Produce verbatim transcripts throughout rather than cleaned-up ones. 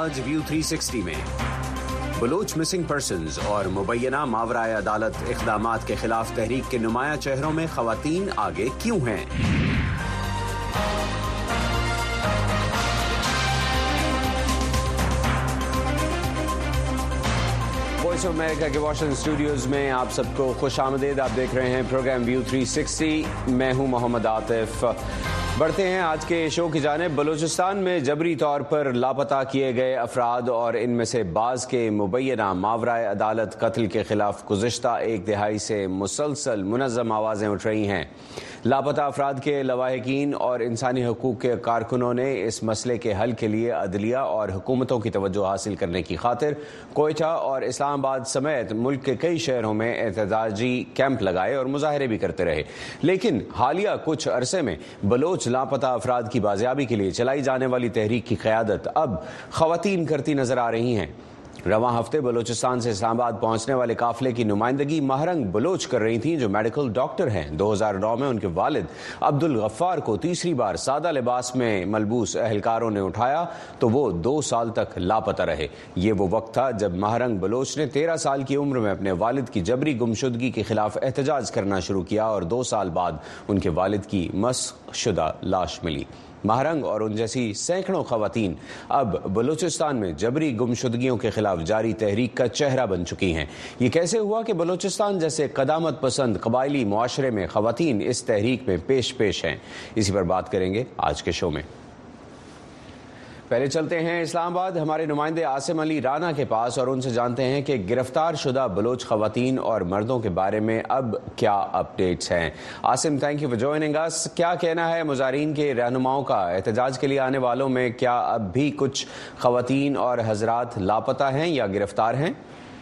आज view three sixty में Baloch missing persons और मुबैना मावराए अदालत इक़दामात के खिलाफ तहरीक के नुमाया चेहरों में ख़वातीन आगे क्यों हैं? वॉइस ऑफ अमेरिका के वाशिंगटन स्टूडियोज में आप सबको खुश आमदीद। आप देख रहे हैं प्रोग्राम व्यू थ्री सिक्सटी। मैं हूं मोहम्मद आतिफ। बढ़ते हैं आज के शो की जानिब। बलूचिस्तान में जबरी तौर पर लापता किए गए अफराद और इनमें से बाज़ के मुबैना मावराए अदालत कत्ल के खिलाफ गुज़िश्ता एक दिहाई से मुसलसल मुनज़्ज़म आवाज़ें उठ रही हैं। लापता अफराद के लवाहिकीन और इंसानी हकूक़ के कारकुनों ने इस मसले के हल के लिए अदलिया और हुकूमतों की तवज्जो हासिल करने की खातिर कोयटा और इस्लामाबाद समेत मुल्क के कई शहरों में एहतजाजी कैंप लगाए और मुजाहरे भी करते रहे। लेकिन हालिया कुछ अरसे में बलोच लापता अफराद की बाजियाबी के लिए चलाई जाने वाली तहरीक की क़यादत अब ख़वातीन करती नजर आ रही हैं। रवां हफ्ते बलूचिस्तान से इस्लामाबाद पहुंचने वाले काफिले की नुमाइंदगी महरंग बलोच कर रही थीं, जो मेडिकल डॉक्टर हैं। दो हज़ार नौ में उनके वालिद अब्दुल गफ्फार को तीसरी बार सादा लिबास में मलबूस अहलकारों ने उठाया तो वो दो साल तक लापता रहे। ये वो वक्त था जब महरंग बलोच ने तेरह साल की उम्र में अपने वालिद की जबरी गुमशुदगी के खिलाफ एहतजाज करना शुरू किया और दो साल बाद उनके वालिद की मस्ख शुदा लाश मिली। महरंग और उन जैसी सैकड़ों ख़वातीन अब बलूचिस्तान में जबरी गुमशुदगियों के खिलाफ जारी तहरीक का चेहरा बन चुकी हैं। ये कैसे हुआ कि बलूचिस्तान जैसे कदामत पसंद कबायली मुआशरे में ख़वातीन इस तहरीक में पेश पेश हैं, इसी पर बात करेंगे आज के शो में। पहले चलते हैं इस्लामाबाद हमारे नुमाइंदे आसिम अली राना के पास और उनसे जानते हैं कि गिरफ्तार शुदा बलोच ख़वातीन और मर्दों के बारे में अब क्या अपडेट्स हैं। Asim, thank you for joining us. क्या कहना है मुजाहिरीन के रहनुमाओं का? एहतजाज के लिए आने वालों में क्या अब भी कुछ ख़वातीन और हजरात लापता हैं या गिरफ्तार हैं?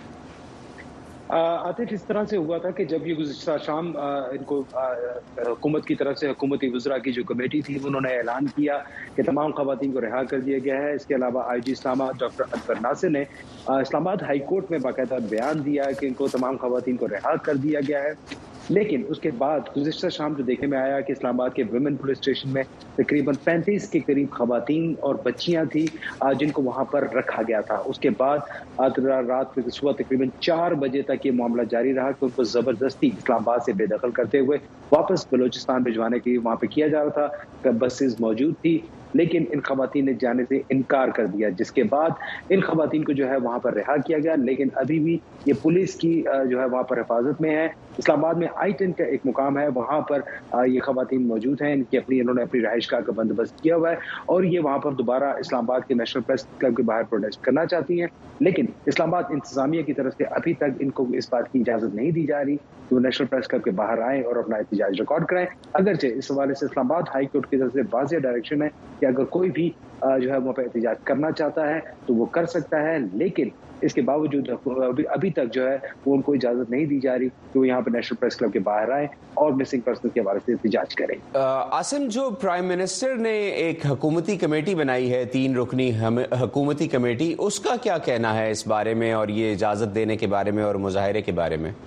आतिफ, इस तरह से हुआ था कि जब ये गुज़िश्ता शाम इनको हुकूमत की तरफ से हुकूमती वज़रा की जो कमेटी थी उन्होंने ऐलान किया कि तमाम ख़वातीन को रिहा कर दिया गया है। इसके अलावा I G Islamabad doctor Akbar Nasir ने इस्लामाबाद हाई कोर्ट में बाकायदा बयान दिया कि इनको तमाम ख़वातीन को रिहा कर दिया गया है। लेकिन उसके बाद गुज़िश्ता शाम जो देखने में आया कि इस्लामाबाद के वुमेन पुलिस स्टेशन में तकरीबन पैंतीस के करीब ख़वातीन और बच्चियां थी जिनको वहां पर रखा गया था। उसके बाद रात सुबह तकरीबन चार बजे तक ये मामला जारी रहा कि उनको ज़बरदस्ती इस्लामाबाद से बेदखल करते हुए वापस बलूचिस्तान भिजवाने के लिए वहाँ पर किया जा रहा था। बसेस मौजूद थी लेकिन इन ख़वातीन ने जाने से इनकार कर दिया, जिसके बाद इन ख़वातीन को जो है वहाँ पर रिहा किया गया। लेकिन अभी भी ये पुलिस की जो है वहाँ पर हिफाजत में है। इस्लामाबाद में आई टेन का एक मुकाम है, वहाँ पर ये ख़वातीन मौजूद हैं। इनकी अपनी इन्होंने अपनी रहायशगाह का बंदोबस्त किया हुआ है और ये वहाँ पर दोबारा इस्लामाबाद के नेशनल प्रेस क्लब के बाहर प्रोटेस्ट करना चाहती हैं। लेकिन इस्लामाबाद इंतजामिया की तरफ से अभी तक इनको इस बात की इजाज़त नहीं दी जा रही कि वो नेशनल प्रेस क्लब के बाहर आएँ और अपना एहतजाज रिकॉर्ड कराएं। अगरचे इस हवाले से इस्लामाबाद हाई कोर्ट की तरफ से वाज़ेह डायरेक्शन है कि अगर कोई भी जो है वहाँ पर एहतजाज करना चाहता है तो वो कर सकता है। लेकिन इसके बावजूद अभी, अभी तक जो है वो उनको इजाज़त नहीं दी जा रही कि वो यहाँ पर नेशनल प्रेस क्लब के बाहर आए और मिसिंग पर्सन के हवाले से एहतजाज करें। आसिम, जो प्राइम मिनिस्टर ने एक हुकूमती कमेटी बनाई है, तीन रुकनी हुकूमती कमेटी, उसका क्या कहना है इस बारे में और ये इजाज़त देने के बारे में और मुजाहरे के बारे में?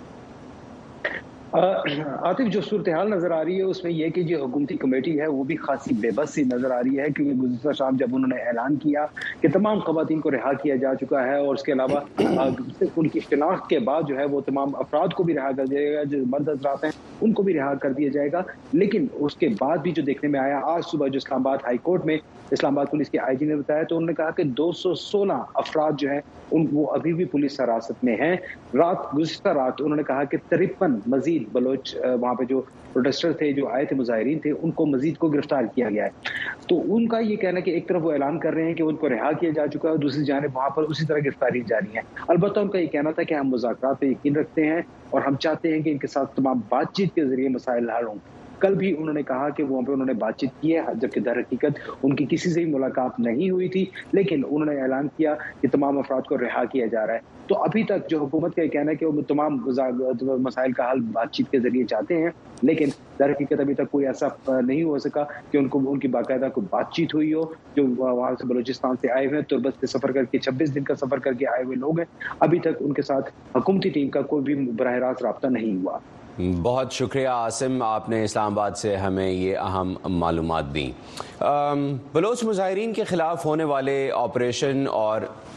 आतिफ, जो सूरत हाल नज़र आ रही है उसमें यह कि जो हुकूमती कमेटी है वो भी खासी बेबस सी नज़र आ रही है, क्योंकि गुज़िश्ता शाम जब उन्होंने ऐलान किया कि तमाम ख़वातीन को रिहा किया जा चुका है और उसके अलावा उनकी शिनाख्त के बाद जो है वो तमाम अफराद को भी रिहा कर दिया जाएगा, जो मर्द हज़रात हैं उनको भी रिहा कर दिया जाएगा। लेकिन उसके बाद भी जो देखने में आया, आज सुबह जो इस्लामाबाद हाई कोर्ट में इस्लामाबाद पुलिस के आई जी ने बताया तो उन्होंने कहा कि दो सौ सोलह अफराद जो है उन वो अभी भी पुलिस हिरासत में हैं। रात गुज़िश्ता रात उन्होंने कहा कि तिरपन मजीद बलोच वहाँ पे जो प्रोटेस्टर थे, जो आए थे मुजाहिरीन थे, उनको मजीद को गिरफ्तार किया गया है। तो उनका ये कहना है कि एक तरफ वो ऐलान कर रहे हैं कि उनको रिहा किया जा चुका है, दूसरी जानिब वहाँ पर उसी तरह गिरफ्तारी जारी है। अलबत्ता उनका ये कहना था कि हम मुज़ाकरात पे यकीन रखते हैं और हम चाहते हैं कि इनके साथ तमाम बातचीत के जरिए मसाइल हल हों। कल भी उन्होंने कहा कि वहाँ पे उन्होंने बातचीत की है, जबकि दर हकीकत उनकी किसी से भी मुलाकात नहीं हुई थी, लेकिन उन्होंने ऐलान किया कि तमाम अफराद को रिहा किया जा रहा है। तो अभी तक जो हुकूमत का कहना है कि वो तमाम मसाइल का हल बातचीत के जरिए चाहते हैं, लेकिन दर हकीकत अभी तक कोई ऐसा नहीं हो सका कि उनको उनकी बाकायदा कोई बातचीत हुई हो। जो वहाँ से बलूचिस्तान से आए हुए हैं, तुर्बत से सफ़र करके छब्बीस दिन का सफ़र करके आए हुए लोग हैं, अभी तक उनके साथ हुकूमती टीम का कोई भी बराह रास्त रब्ता नहीं हुआ। بہت شکریہ عاصم، آپ نے اسلام آباد سے ہمیں یہ اہم معلومات دیں۔ بلوچ مظاہرین کے خلاف ہونے والے آپریشن اور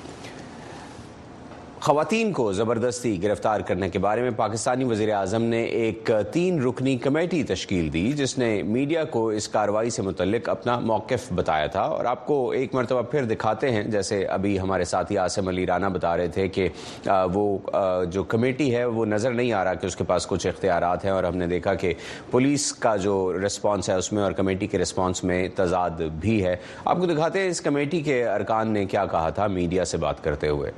خواتین کو زبردستی گرفتار کرنے کے بارے میں پاکستانی وزیر اعظم نے ایک تین رکنی کمیٹی تشکیل دی، جس نے میڈیا کو اس کارروائی سے متعلق اپنا موقف بتایا تھا، اور آپ کو ایک مرتبہ پھر دکھاتے ہیں، جیسے ابھی ہمارے ساتھی عاصم علی رانا بتا رہے تھے کہ وہ جو کمیٹی ہے وہ نظر نہیں آ رہا کہ اس کے پاس کچھ اختیارات ہیں، اور ہم نے دیکھا کہ پولیس کا جو رسپانس ہے اس میں اور کمیٹی کے رسپانس میں تضاد بھی ہے۔ آپ کو دکھاتے ہیں اس کمیٹی کے ارکان نے کیا کہا تھا میڈیا سے بات کرتے ہوئے۔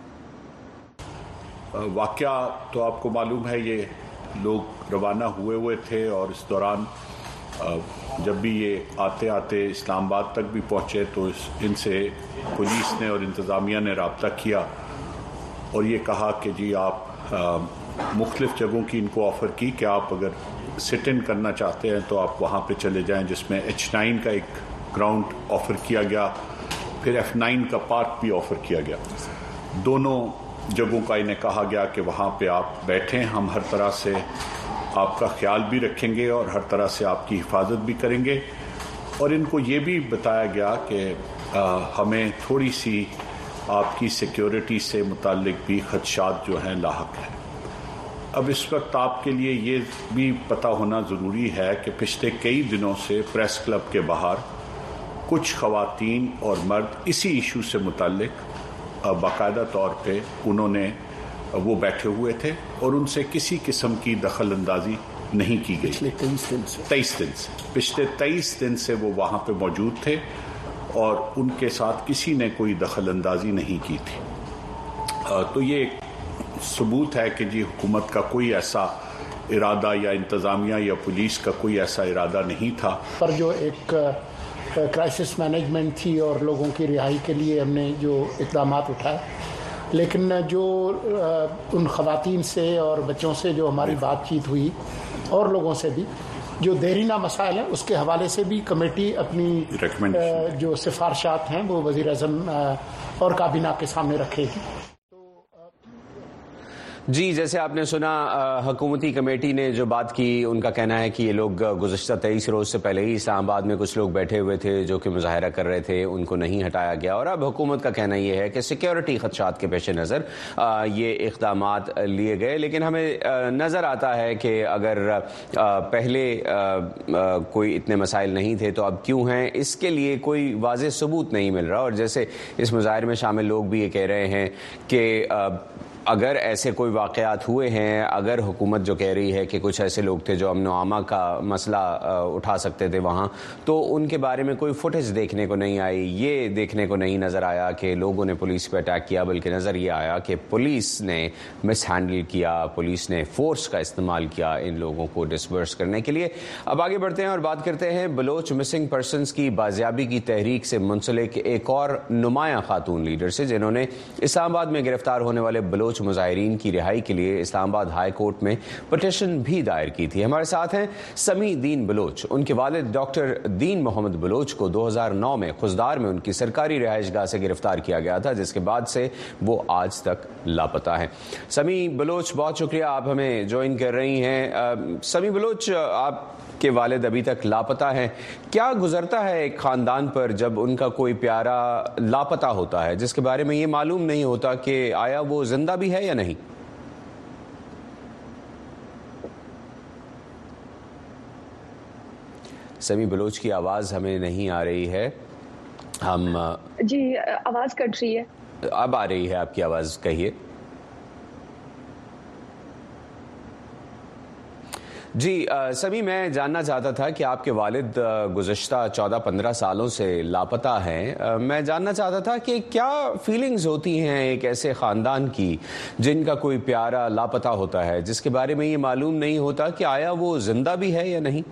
واقعہ تو آپ کو معلوم ہے، یہ لوگ روانہ ہوئے ہوئے تھے اور اس دوران جب بھی یہ آتے آتے اسلام آباد تک بھی پہنچے تو ان سے پولیس نے اور انتظامیہ نے رابطہ کیا اور یہ کہا کہ جی آپ مختلف جگہوں کی ان کو آفر کی کہ آپ اگر سٹ ان کرنا چاہتے ہیں تو آپ وہاں پہ چلے جائیں، جس میں ایچ نائن کا ایک گراؤنڈ آفر کیا گیا، پھر ایف نائن کا پارک بھی آفر کیا گیا۔ دونوں جگہوں کا انہیں کہا گیا کہ وہاں پہ آپ بیٹھیں، ہم ہر طرح سے آپ کا خیال بھی رکھیں گے اور ہر طرح سے آپ کی حفاظت بھی کریں گے، اور ان کو یہ بھی بتایا گیا کہ ہمیں تھوڑی سی آپ کی سیکیورٹی سے متعلق بھی خدشات جو ہیں لاحق ہیں۔ اب اس وقت آپ کے لیے یہ بھی پتہ ہونا ضروری ہے کہ پچھلے کئی دنوں سے پریس کلب کے باہر کچھ خواتین اور مرد اسی ایشو سے متعلق باقاعدہ طور پہ انہوں نے وہ بیٹھے ہوئے تھے اور ان سے کسی قسم کی دخل اندازی نہیں کی گئی۔ پچھلے تیئیس دن سے تیئیس دن سے پچھلے تیئیس دن سے وہ وہاں پہ موجود تھے اور ان کے ساتھ کسی نے کوئی دخل اندازی نہیں کی تھی۔ تو یہ ایک ثبوت ہے کہ جی حکومت کا کوئی ایسا ارادہ یا انتظامیہ یا پولیس کا کوئی ایسا ارادہ نہیں تھا۔ پر جو ایک کرائسس مینجمنٹ تھی اور لوگوں کی رہائی کے لیے ہم نے جو اقدامات اٹھائے، لیکن جو ان خواتین سے اور بچوں سے جو ہماری بات چیت ہوئی اور لوگوں سے بھی جو دیرینہ مسائل ہیں اس کے حوالے سے بھی کمیٹی اپنی جو سفارشات ہیں وہ وزیر اعظم اور کابینہ کے سامنے رکھے گی۔ جی، جیسے آپ نے سنا حکومتی کمیٹی نے جو بات کی، ان کا کہنا ہے کہ یہ لوگ گزشتہ تیئیس روز سے پہلے ہی اسلام آباد میں کچھ لوگ بیٹھے ہوئے تھے جو کہ مظاہرہ کر رہے تھے، ان کو نہیں ہٹایا گیا، اور اب حکومت کا کہنا یہ ہے کہ سیکیورٹی خدشات کے پیش نظر یہ اقدامات لیے گئے۔ لیکن ہمیں نظر آتا ہے کہ اگر پہلے کوئی اتنے مسائل نہیں تھے تو اب کیوں ہیں، اس کے لیے کوئی واضح ثبوت نہیں مل رہا، اور جیسے اس مظاہرے میں شامل لوگ بھی یہ کہہ رہے ہیں کہ اگر ایسے کوئی واقعات ہوئے ہیں، اگر حکومت جو کہہ رہی ہے کہ کچھ ایسے لوگ تھے جو امن و امان کا مسئلہ اٹھا سکتے تھے وہاں، تو ان کے بارے میں کوئی فوٹیج دیکھنے کو نہیں آئی، یہ دیکھنے کو نہیں نظر آیا کہ لوگوں نے پولیس پہ اٹیک کیا، بلکہ نظر یہ آیا کہ پولیس نے مس ہینڈل کیا، پولیس نے فورس کا استعمال کیا ان لوگوں کو ڈسپرس کرنے کے لیے۔ اب آگے بڑھتے ہیں اور بات کرتے ہیں بلوچ مسنگ پرسنز کی بازیابی کی تحریک سے منسلک ایک اور نمایاں خاتون لیڈر سے، جنہوں نے اسلام آباد میں گرفتار ہونے والے بلوچ مظاہرین کی رہائی کے لیے اسلام آباد ہائی کورٹ میں پٹیشن بھی دائر کی تھی۔ ہمارے ساتھ ہیں سمیع دین بلوچ۔ ان کے والد ڈاکٹر دین محمد بلوچ کو دو ہزار نو میں خضدار میں ان کی سرکاری رہائش گاہ سے گرفتار کیا گیا تھا، جس کے بعد سے وہ آج تک لاپتہ ہیں۔ سمیع بلوچ، بہت شکریہ، آپ ہمیں جوائن کر رہی ہیں۔ سمیع بلوچ، آپ کے والد ابھی تک لاپتہ ہیں، کیا گزرتا ہے ایک خاندان پر جب ان کا کوئی پیارا لاپتہ ہوتا ہے جس کے بارے میں یہ معلوم نہیں ہوتا کہ آیا وہ زندہ بھی ہے یا نہیں؟ سمیع بلوچ کی آواز ہمیں نہیں آ رہی ہے، ہم جی آواز کٹ رہی ہے، اب آ رہی ہے آپ کی آواز، کہیے۔ جی سمیع، میں جاننا چاہتا تھا کہ آپ کے والد گزشتہ چودہ پندرہ سالوں سے لاپتہ ہیں، میں جاننا چاہتا تھا کہ کیا فیلنگز ہوتی ہیں ایک ایسے خاندان کی جن کا کوئی پیارا لاپتہ ہوتا ہے جس کے بارے میں یہ معلوم نہیں ہوتا کہ آیا وہ زندہ بھی ہے یا نہیں؟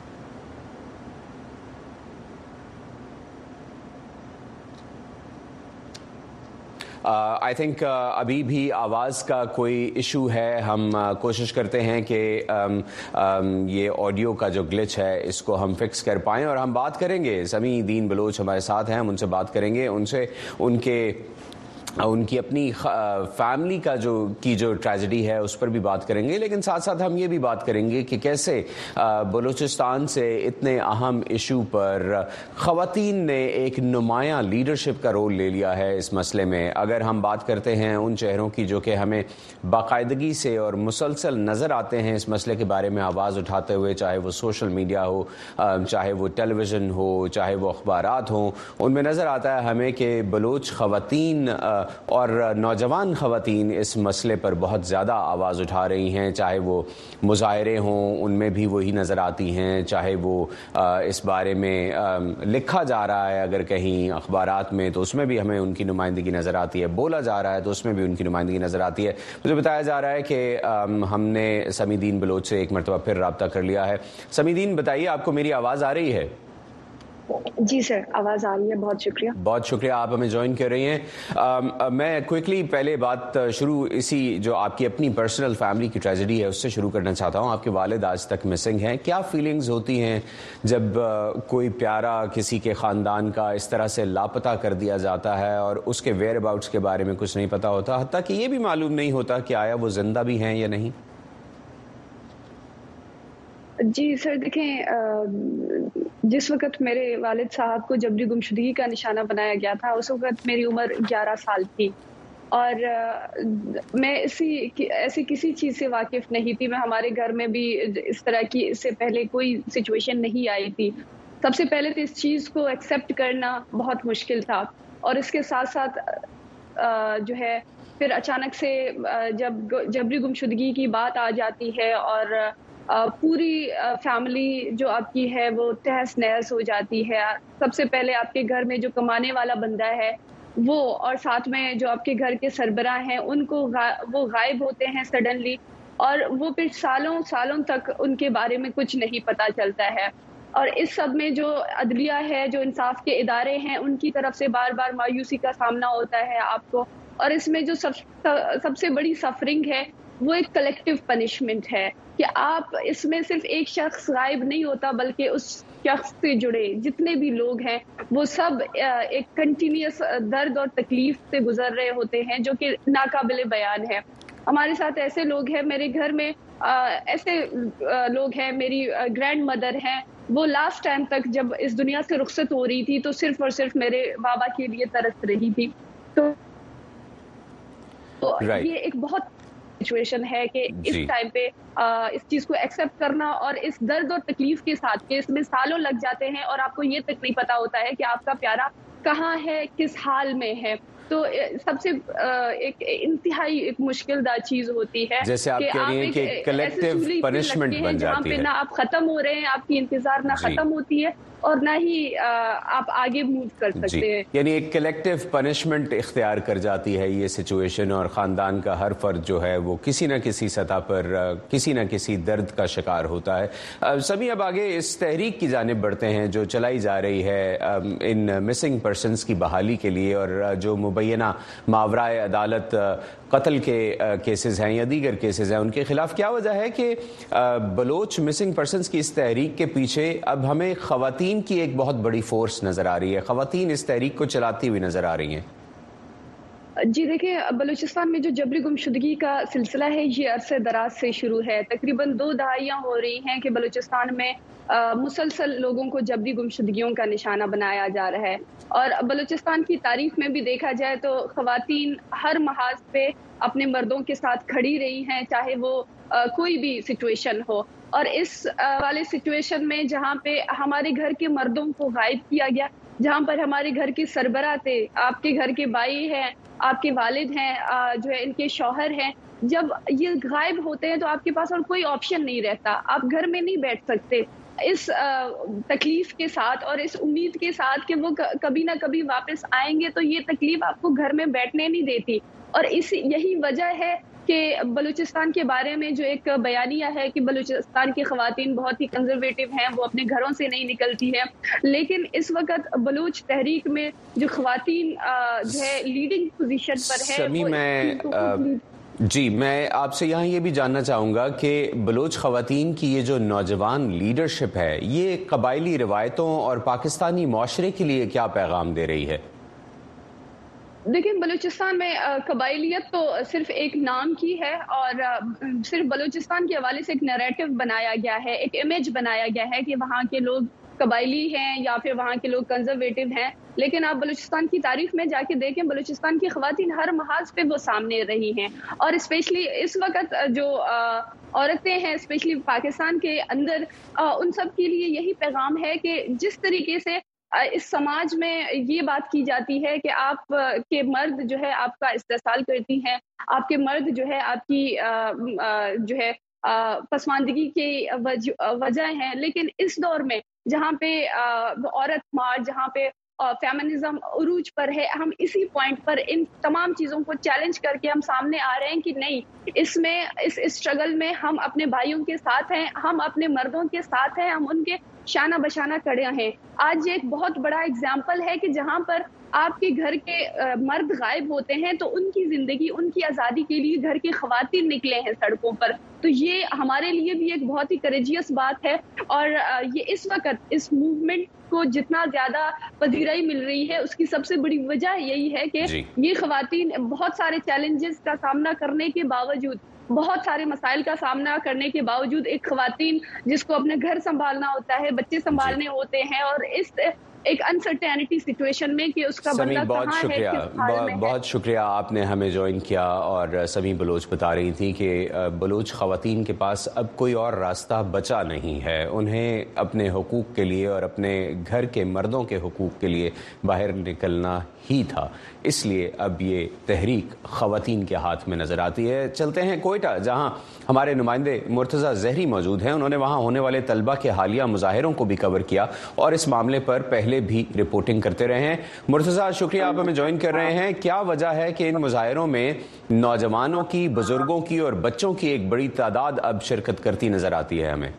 آئی uh, تھنک uh, ابھی بھی آواز کا کوئی ایشو ہے، ہم uh, کوشش کرتے ہیں کہ um, um, یہ آڈیو کا جو گلچ ہے اس کو ہم فکس کر پائیں، اور ہم بات کریں گے، سمیع دین بلوچ ہمارے ساتھ ہیں، ہم ان سے بات کریں گے، ان سے ان کے ان کی اپنی فیملی کا جو کی جو ٹریجڈی ہے اس پر بھی بات کریں گے، لیکن ساتھ ساتھ ہم یہ بھی بات کریں گے کہ کیسے بلوچستان سے اتنے اہم ایشو پر خواتین نے ایک نمایاں لیڈرشپ کا رول لے لیا ہے اس مسئلے میں۔ اگر ہم بات کرتے ہیں ان چہروں کی جو کہ ہمیں باقاعدگی سے اور مسلسل نظر آتے ہیں اس مسئلے کے بارے میں آواز اٹھاتے ہوئے، چاہے وہ سوشل میڈیا ہو، چاہے وہ ٹیلی ویژن ہو، چاہے وہ اخبارات ہوں، ان میں نظر آتا ہے ہمیں کہ بلوچ خواتین اور نوجوان خواتین اس مسئلے پر بہت زیادہ آواز اٹھا رہی ہیں، چاہے وہ مظاہرے ہوں ان میں بھی وہی نظر آتی ہیں، چاہے وہ اس بارے میں لکھا جا رہا ہے اگر کہیں اخبارات میں تو اس میں بھی ہمیں ان کی نمائندگی نظر آتی ہے، بولا جا رہا ہے تو اس میں بھی ان کی نمائندگی نظر آتی ہے۔ مجھے بتایا جا رہا ہے کہ ہم نے سمیدین بلوچ سے ایک مرتبہ پھر رابطہ کر لیا ہے۔ سمیدین بتائیے، آپ کو میری آواز آ رہی ہے؟ جی سر، آواز آ رہی ہے، بہت شکریہ۔ بہت شکریہ، آپ ہمیں جوائن کر رہی ہیں۔ میں کوئکلی پہلے بات شروع اسی جو آپ کی اپنی پرسنل فیملی کی ٹریجڈی ہے اس سے شروع کرنا چاہتا ہوں۔ آپ کے والد آج تک مسنگ ہیں، کیا فیلنگز ہوتی ہیں جب کوئی پیارا کسی کے خاندان کا اس طرح سے لاپتہ کر دیا جاتا ہے اور اس کے ویئر اباؤٹس کے بارے میں کچھ نہیں پتہ ہوتا، حتیٰ کہ یہ بھی معلوم نہیں ہوتا کہ آیا وہ زندہ بھی ہیں یا نہیں؟ جی سر، دیکھیں، جس وقت میرے والد صاحب کو جبری گمشدگی کا نشانہ بنایا گیا تھا اس وقت میری عمر گیارہ سال تھی، اور میں اسی ایسی کسی چیز سے واقف نہیں تھی۔ میں ہمارے گھر میں بھی اس طرح کی اس سے پہلے کوئی سچویشن نہیں آئی تھی۔ سب سے پہلے تو اس چیز کو ایکسیپٹ کرنا بہت مشکل تھا، اور اس کے ساتھ ساتھ جو ہے پھر اچانک سے جب جبری گمشدگی کی بات آ جاتی ہے اور پوری فیملی جو آپ کی ہے وہ تہس نہس ہو جاتی ہے۔ سب سے پہلے آپ کے گھر میں جو کمانے والا بندہ ہے وہ، اور ساتھ میں جو آپ کے گھر کے سربراہ ہیں ان کو وہ غائب ہوتے ہیں سڈنلی، اور وہ پھر سالوں سالوں تک ان کے بارے میں کچھ نہیں پتہ چلتا ہے۔ اور اس سب میں جو عدلیہ ہے، جو انصاف کے ادارے ہیں، ان کی طرف سے بار بار مایوسی کا سامنا ہوتا ہے آپ کو، اور اس میں جو سب سب سے بڑی سفرنگ ہے وہ ایک کلیکٹیو پنشمنٹ ہے کہ آپ اس میں صرف ایک شخص غائب نہیں ہوتا بلکہ اس شخص سے جڑے جتنے بھی لوگ ہیں وہ سب ایک کنٹینیوس درد اور تکلیف سے گزر رہے ہوتے ہیں جو کہ ناقابل بیان ہے۔ ہمارے ساتھ ایسے لوگ ہیں، میرے گھر میں ایسے لوگ ہیں، میری گرینڈ مدر ہیں، وہ لاسٹ ٹائم تک جب اس دنیا سے رخصت ہو رہی تھی تو صرف اور صرف میرے بابا کے لیے ترس رہی تھی۔ تو یہ ایک بہت سچویشن ہے کہ اس ٹائم پہ اس چیز کو ایکسیپٹ کرنا، اور اس درد اور تکلیف کے ساتھ کہ اس میں سالوں لگ جاتے ہیں اور آپ کو یہ تک نہیں پتا ہوتا ہے کہ آپ کا پیارا کہاں ہے، کس حال میں ہے، تو سب سے ایک انتہائی ایک مشکل دہ چیز ہوتی ہے جیسے آپ کہہ رہی ہیں کہ کلیکٹیو پنشمنٹ بن جاتی ہے، جہاں پہ نہ آپ ختم ہو رہے ہیں، آپ کی انتظار نہ ختم ہوتی ہے اور نہ ہی آپ آگے موو کر سکتے ہیں، یعنی ایک کلیکٹیو پنشمنٹ اختیار کر جاتی ہے یہ سچویشن، اور خاندان کا ہر فرد جو ہے وہ کسی نہ کسی سطح پر کسی نہ کسی درد کا شکار ہوتا ہے۔ سبھی اب آگے اس تحریک کی جانب بڑھتے ہیں جو چلائی جا رہی ہے ان مسنگ پرسنز کی بحالی کے لیے، اور جو مبینہ ماورائے عدالت قتل کے کیسز ہیں یا دیگر کیسز ہیں ان کے خلاف، کیا وجہ ہے کہ بلوچ مسنگ پرسنز کی اس تحریک کے پیچھے اب ہمیں خواتین کی ایک بہت بڑی فورس نظر آ رہی ہے، خواتین اس تحریک کو چلاتی ہوئی نظر آ رہی ہیں؟ جی دیکھیں، بلوچستان میں جو جبری گمشدگی کا سلسلہ ہے یہ عرصے دراز سے شروع ہے، تقریباً دو دہائیاں ہو رہی ہیں کہ بلوچستان میں مسلسل لوگوں کو جبری گمشدگیوں کا نشانہ بنایا جا رہا ہے، اور بلوچستان کی تاریخ میں بھی دیکھا جائے تو خواتین ہر محاذ پہ اپنے مردوں کے ساتھ کھڑی رہی ہیں، چاہے وہ کوئی بھی سچویشن ہو، اور اس والے سچویشن میں جہاں پہ ہمارے گھر کے مردوں کو غائب کیا گیا، جہاں پر ہمارے گھر کے سربراہ تھے، آپ کے گھر کے بھائی ہیں، آپ کے والد ہیں، جو ہے ان کے شوہر ہیں، جب یہ غائب ہوتے ہیں تو آپ کے پاس اور کوئی آپشن نہیں رہتا، آپ گھر میں نہیں بیٹھ سکتے اس تکلیف کے ساتھ اور اس امید کے ساتھ کہ وہ کبھی نہ کبھی واپس آئیں گے، تو یہ تکلیف آپ کو گھر میں بیٹھنے نہیں دیتی، اور اس یہی وجہ ہے کہ بلوچستان کے بارے میں جو ایک بیانیہ ہے کہ بلوچستان کی خواتین بہت ہی کنزرویٹو ہیں، وہ اپنے گھروں سے نہیں نکلتی ہیں، لیکن اس وقت بلوچ تحریک میں جو خواتین جو ہے لیڈنگ پوزیشن پر ہے، سمی میں جی میں آپ سے یہاں یہ بھی جاننا چاہوں گا کہ بلوچ خواتین کی یہ جو نوجوان لیڈرشپ ہے یہ قبائلی روایتوں اور پاکستانی معاشرے کے لیے کیا پیغام دے رہی ہے؟ دیکھیں بلوچستان میں قبائلیت تو صرف ایک نام کی ہے اور صرف بلوچستان کے حوالے سے ایک نیریٹو بنایا گیا ہے, ایک امیج بنایا گیا ہے کہ وہاں کے لوگ قبائلی ہیں یا پھر وہاں کے لوگ کنزرویٹو ہیں. لیکن آپ بلوچستان کی تاریخ میں جا کے دیکھیں, بلوچستان کی خواتین ہر محاذ پہ وہ سامنے رہی ہیں, اور اسپیشلی اس وقت جو عورتیں ہیں اسپیشلی پاکستان کے اندر, ان سب کے لیے یہی پیغام ہے کہ جس طریقے سے اس سماج میں یہ بات کی جاتی ہے کہ آپ کے مرد جو ہے آپ کا استحصال کرتی ہیں, آپ کے مرد جو ہے آپ کی جو ہے پسماندگی کی وجہ ہیں, لیکن اس دور میں جہاں پہ عورت مارچ, جہاں پہ فیمنزم عروج پر ہے, ہم اسی پوائنٹ پر ان تمام چیزوں کو چیلنج کر کے ہم سامنے آ رہے ہیں کہ نہیں, اس میں اس اسٹرگل میں ہم اپنے بھائیوں کے ساتھ ہیں, ہم اپنے مردوں کے ساتھ ہیں, ہم ان کے شانہ بشانہ کھڑے ہیں. آج یہ ایک بہت بڑا اگزامپل ہے کہ جہاں پر آپ کے گھر کے مرد غائب ہوتے ہیں تو ان کی زندگی, ان کی آزادی کے لیے گھر کی خواتین نکلے ہیں سڑکوں پر. تو یہ ہمارے لیے بھی ایک بہت ہی کریجیس بات ہے, اور یہ اس وقت اس موومنٹ کو جتنا زیادہ پذیرائی مل رہی ہے اس کی سب سے بڑی وجہ یہی ہے کہ جی. یہ خواتین بہت سارے چیلنجز کا سامنا کرنے کے باوجود, بہت سارے مسائل کا سامنا کرنے کے باوجود, ایک خواتین جس کو اپنے گھر سنبھالنا ہوتا ہے, بچے سنبھالنے ہوتے ہیں, اور اس ایک انسرٹینٹی سچویشن میں کہ اس کا بندہ کہاں ہے, کس حال میں ہے. بہت شکریہ آپ نے ہمیں جوائن کیا. اور سمی بلوچ بتا رہی تھیں کہ بلوچ خواتین کے پاس اب کوئی اور راستہ بچا نہیں ہے, انہیں اپنے حقوق کے لیے اور اپنے گھر کے مردوں کے حقوق کے لیے باہر نکلنا ہی تھا, اس لیے اب یہ تحریک خواتین کے ہاتھ میں نظر آتی ہے. چلتے ہیں کوئٹہ, جہاں ہمارے نمائندے مرتضیٰ زہری موجود ہیں. انہوں نے وہاں ہونے والے طلبہ کے حالیہ مظاہروں کو بھی کور کیا اور اس معاملے پر پہلے بھی رپورٹنگ کرتے رہے ہیں. مرتضیٰ شکریہ آپ ہمیں جوائن کر رہے ہیں. کیا وجہ ہے کہ ان مظاہروں میں نوجوانوں کی, بزرگوں کی اور بچوں کی ایک بڑی تعداد اب شرکت کرتی نظر آتی ہے ہمیں؟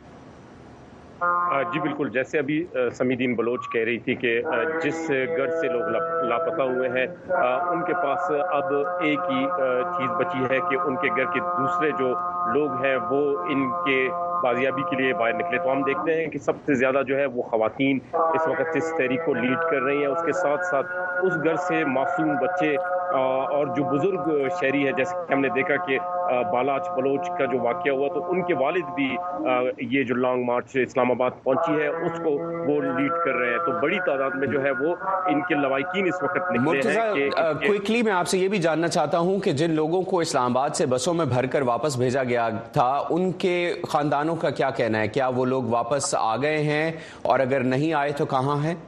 جی بالکل, جیسے ابھی سمیدین بلوچ کہہ رہی تھی کہ جس گھر سے لوگ لاپتہ ہوئے ہیں ان کے پاس اب ایک ہی چیز بچی ہے کہ ان کے گھر کے دوسرے جو لوگ ہیں وہ ان کے بازیابی کے لیے باہر نکلے. تو ہم دیکھتے ہیں کہ سب سے زیادہ جو ہے وہ خواتین اس وقت اس تحریک کو لیڈ کر رہی ہیں. اس کے ساتھ ساتھ اس گھر سے معصوم بچے اور جو بزرگ شہری ہے, جیسے کہ ہم نے دیکھا کہ بالاچ بلوچ کا جو واقعہ ہوا تو ان کے والد بھی یہ جو لانگ مارچ اسلام آباد پہنچی ہے اس کو وہ لیڈ کر رہے ہیں. تو بڑی تعداد میں جو ہے وہ ان کے لواحقین اس وقت نکلے ہیں. کوئکلی میں آپ سے یہ بھی جاننا چاہتا ہوں کہ جن لوگوں کو اسلام آباد سے بسوں میں بھر کر واپس بھیجا گیا تھا ان کے خاندانوں کا کیا کہنا ہے؟ کیا وہ لوگ واپس آ گئے ہیں, اور اگر نہیں آئے تو کہاں ہیں؟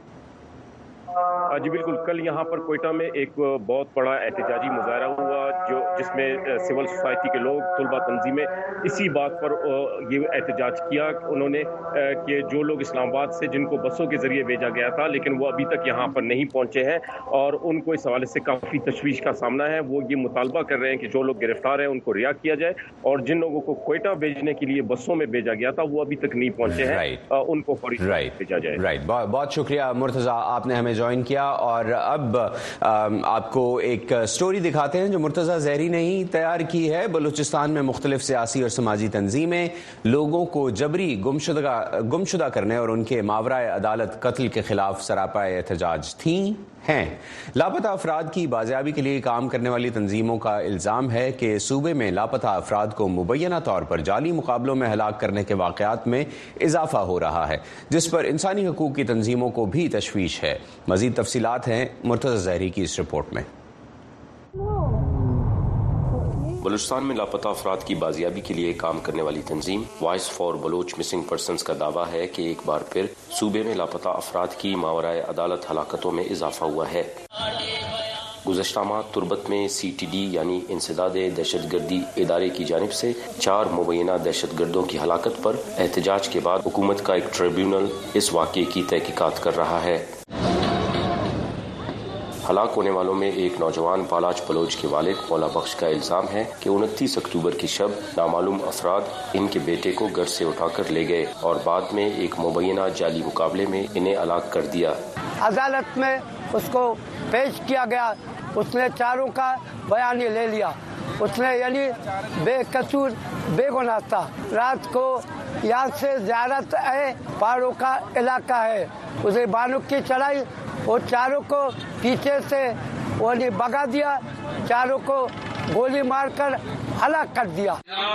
جی بالکل, کل یہاں پر کوئٹہ میں ایک بہت بڑا احتجاجی مظاہرہ ہوا جو جس میں سول سوسائٹی کے لوگ, طلبہ تنظیمیں اسی بات پر یہ احتجاج کیا. انہوں نے کہ جو لوگ اسلام آباد سے جن کو بسوں کے ذریعے بھیجا گیا تھا لیکن وہ ابھی تک یہاں پر نہیں پہنچے ہیں اور ان کو اس حوالے سے کافی تشویش کا سامنا ہے. وہ یہ مطالبہ کر رہے ہیں کہ جو لوگ گرفتار ہیں ان کو رہا کیا جائے, اور جن لوگوں کو کوئٹہ بھیجنے کے لیے بسوں میں بھیجا گیا تھا وہ ابھی تک نہیں پہنچے ہیں, ان کو فوری بھیجا جائے. رائٹ, بہت شکریہ مرتضیٰ, آپ نے ہمیں جوائن کیا. اور اب آپ کو ایک سٹوری دکھاتے ہیں جو مرتضیٰ زہری نے ہی تیار کی ہے. بلوچستان میں مختلف سیاسی اور سماجی تنظیمیں لوگوں کو جبری گمشدہ گمشدہ کرنے اور ان کے ماورائے عدالت قتل کے خلاف سراپا احتجاج تھیں ہیں. لاپتہ افراد کی بازیابی کے لیے کام کرنے والی تنظیموں کا الزام ہے کہ صوبے میں لاپتہ افراد کو مبینہ طور پر جعلی مقابلوں میں ہلاک کرنے کے واقعات میں اضافہ ہو رہا ہے, جس پر انسانی حقوق کی تنظیموں کو بھی تشویش ہے. مزید تفصیلات ہیں مرتضیٰ زہری کی اس رپورٹ میں. بلوچستان میں لاپتہ افراد کی بازیابی کے لیے کام کرنے والی تنظیم وائس فار بلوچ مسنگ پرسنز کا دعویٰ ہے کہ ایک بار پھر صوبے میں لاپتہ افراد کی ماورائے عدالت ہلاکتوں میں اضافہ ہوا ہے. گزشتہ ماہ تربت میں سی ٹی ڈی یعنی انسداد دہشت گردی ادارے کی جانب سے چار مبینہ دہشت گردوں کی ہلاکت پر احتجاج کے بعد حکومت کا ایک ٹریبیونل اس واقعے کی تحقیقات کر رہا ہے. ہلاک ہونے والوں میں ایک نوجوان بالاچ بلوچ کے والد مولا بخش کا الزام ہے کہ انتیس اکتوبر کی شب نامعلوم افراد ان کے بیٹے کو گھر سے اٹھا کر لے گئے اور بعد میں ایک مبینہ جعلی مقابلے میں انہیں ہلاک کر دیا. عدالت میں اس کو پیش کیا گیا, اس نے چاروں کا بیان لے لیا. اس نے یعنی بے قصور بے گناہ تھا. رات کو یہاں سے زیارت ہے, پہاڑوں کا علاقہ ہے, اسے بانو کی چڑھائی اور چاروں کو پیچھے سے وہ نے بگا دیا, چاروں کو گولی مار کر ہلاک کر دیا.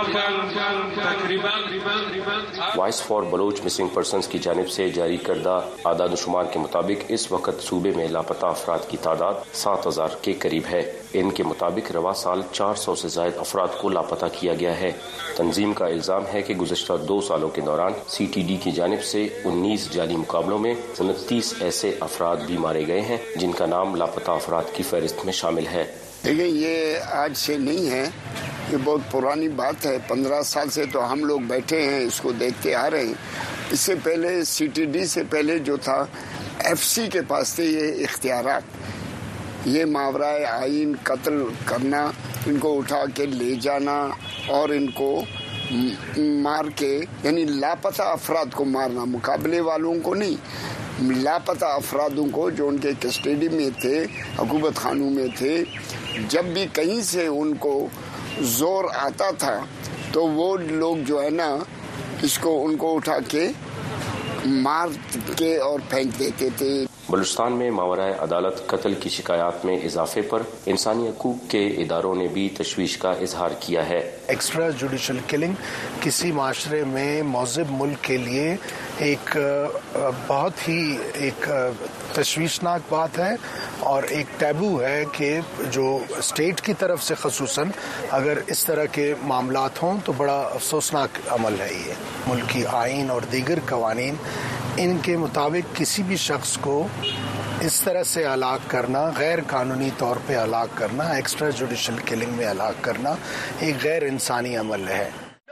وائس فار بلوچ مسنگ پرسنز کی جانب سے جاری کردہ اعداد و شمار کے مطابق اس وقت صوبے میں لاپتہ افراد کی تعداد سات ہزار کے قریب ہے. ان کے مطابق رواں سال چار سو سے زائد افراد کو لاپتہ کیا گیا ہے. تنظیم کا الزام ہے کہ گزشتہ دو سالوں کے دوران سی ٹی ڈی کی جانب سے انیس جعلی مقابلوں میں انتیس ایسے افراد بھی مارے گئے ہیں جن کا نام لاپتہ افراد کی فہرست میں شامل ہے. دیکھیں, یہ آج سے نہیں ہے, یہ بہت پرانی بات ہے. پندرہ سال سے تو ہم لوگ بیٹھے ہیں, اس کو دیکھتے آ رہے ہیں. اس سے پہلے سی ٹی ڈی سے پہلے جو تھا ایف سی کے پاس تھے یہ اختیارات, یہ ماورائے آئین قتل کرنا, ان کو اٹھا کے لے جانا اور ان کو مار کے, یعنی لاپتہ افراد کو مارنا, مقابلے والوں کو نہیں, لاپتہ افرادوں کو جو ان کے کسٹڈی میں تھے, حکومت خانوں میں تھے. جب بھی کہیں سے ان کو زور آتا تھا تو وہ لوگ جو ہے نا اس کو ان کو اٹھا کے مار کے اور پھینک دیتے تھے. بلوچستان میں ماورائے عدالت قتل کی شکایات میں اضافے پر انسانی حقوق کے اداروں نے بھی تشویش کا اظہار کیا ہے. ایکسٹرا جوڈیشل کلنگ کسی معاشرے میں مہذب ملک کے لیے ایک بہت ہی ایک تشویشناک بات ہے اور ایک ٹیبو ہے کہ جو اسٹیٹ کی طرف سے خصوصاً اگر اس طرح کے معاملات ہوں تو بڑا افسوسناک عمل ہے. یہ ملکی آئین اور دیگر قوانین ان کے مطابق کسی بھی شخص کو اس طرح سے ہلاک کرنا, غیر قانونی طور پہ ہلاک کرنا, ایکسٹرا جوڈیشل کلنگ میں ہلاک کرنا ایک غیر انسانی عمل ہے.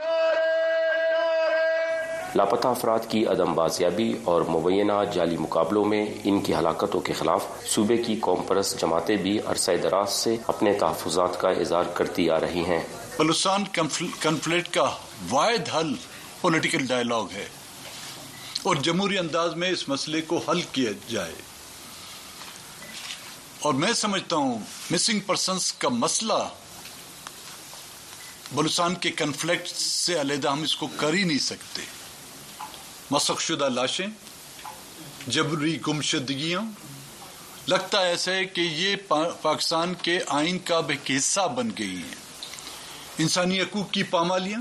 لاپتہ افراد کی عدم بازیابی اور مبینہ جعلی مقابلوں میں ان کی ہلاکتوں کے خلاف صوبے کی قوم پرست جماعتیں بھی عرصہ دراز سے اپنے تحفظات کا اظہار کرتی آ رہی ہیں. بلوچستان کنفلکٹ کا واحد حل پولیٹیکل ڈائیلاگ ہے اور جمہوری انداز میں اس مسئلے کو حل کیا جائے. اور میں سمجھتا ہوں مسنگ پرسنز کا مسئلہ بلوچستان کے کنفلکٹ سے علیحدہ ہم اس کو کر ہی نہیں سکتے. مسخ شدہ لاشیں, جبری گمشدگیاں, لگتا ایسا ہے کہ یہ پاکستان کے آئین کا ایک حصہ بن گئی ہیں. انسانی حقوق کی پامالیاں,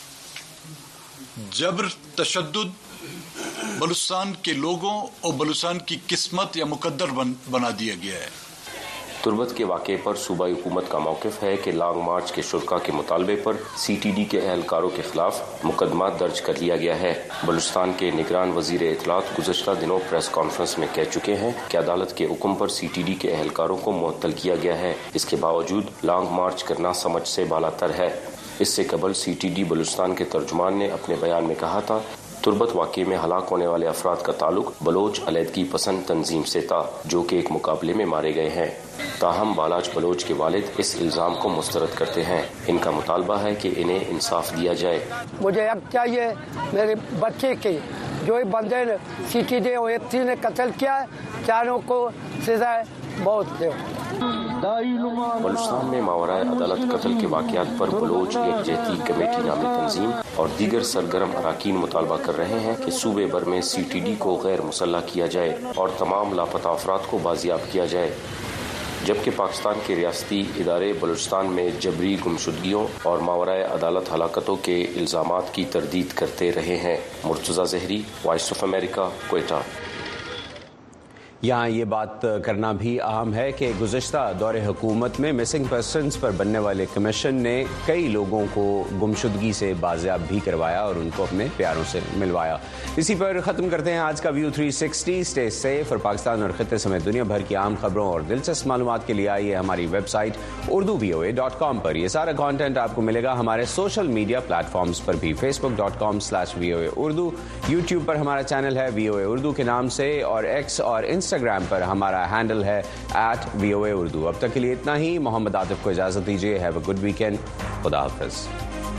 جبر, تشدد بلوچستان کے لوگوں اور بلوچستان کی قسمت یا مقدر بن بنا دیا گیا ہے. تربت کے واقعے پر صوبائی حکومت کا موقف ہے کہ لانگ مارچ کے شرکا کے مطالبے پر سی ٹی ڈی کے اہلکاروں کے خلاف مقدمات درج کر لیا گیا ہے. بلوچستان کے نگران وزیر اطلاعات گزشتہ دنوں پریس کانفرنس میں کہہ چکے ہیں کہ عدالت کے حکم پر سی ٹی ڈی کے اہلکاروں کو معطل کیا گیا ہے. اس کے باوجود لانگ مارچ کرنا سمجھ سے بالاتر ہے. اس سے قبل سی ٹی ڈی بلوچستان کے ترجمان نے اپنے بیان میں کہا تھا تربت واقعے میں ہلاک ہونے والے افراد کا تعلق بلوچ علیحدگی پسند تنظیم سے تھا جو کہ ایک مقابلے میں مارے گئے ہیں. تاہم بالاچ بلوچ کے والد اس الزام کو مسترد کرتے ہیں. ان کا مطالبہ ہے کہ انہیں انصاف دیا جائے. مجھے اب چاہیے میرے بچے کے جو بندے سی ٹی ڈی اور ایف سی نے قتل کیا چاروں کو سزا بہت دے. بلوچستان میں ماورائے عدالت قتل کے واقعات پر بلوچ یکجہتی کمیٹی نامی تنظیم اور دیگر سرگرم اراکین مطالبہ کر رہے ہیں کہ صوبے بھر میں سی ٹی ڈی کو غیر مسلح کیا جائے اور تمام لاپتہ افراد کو بازیاب کیا جائے. جبکہ پاکستان کے ریاستی ادارے بلوچستان میں جبری گمشدگیوں اور ماورائے عدالت ہلاکتوں کے الزامات کی تردید کرتے رہے ہیں. مرتضی زہری, وائس آف امریکہ, کوئٹہ. یہاں یہ بات کرنا بھی اہم ہے کہ گزشتہ دور حکومت میں مسنگ پرسنز پر بننے والے کمیشن نے کئی لوگوں کو گمشدگی سے بازیاب بھی کروایا اور ان کو اپنے پیاروں سے ملوایا. اسی پر ختم کرتے ہیں آج کا ویو تھری سکسٹی. اسٹے سیف اور پاکستان اور خطے سمیت دنیا بھر کی عام خبروں اور دلچسپ معلومات کے لیے آئیے ہماری ویب سائٹ اردو وی او اے ڈاٹ کام پر. یہ سارا کانٹینٹ آپ کو ملے گا ہمارے سوشل میڈیا پلیٹ فارمز پر بھی, فیس بک ڈاٹ کام سلیش وی او اے اردو, یوٹیوب پر ہمارا چینل ہے وی او اے اردو کے نام سے, اور ایکس اور انسٹاگرام پر ہمارا ہینڈل ہے ایٹ وی او اے اردو. اب تک کے لیے اتنا ہی. محمد عاطف کو اجازت دیجیے. ہیو اے گڈ ویکینڈ. خدا حافظ.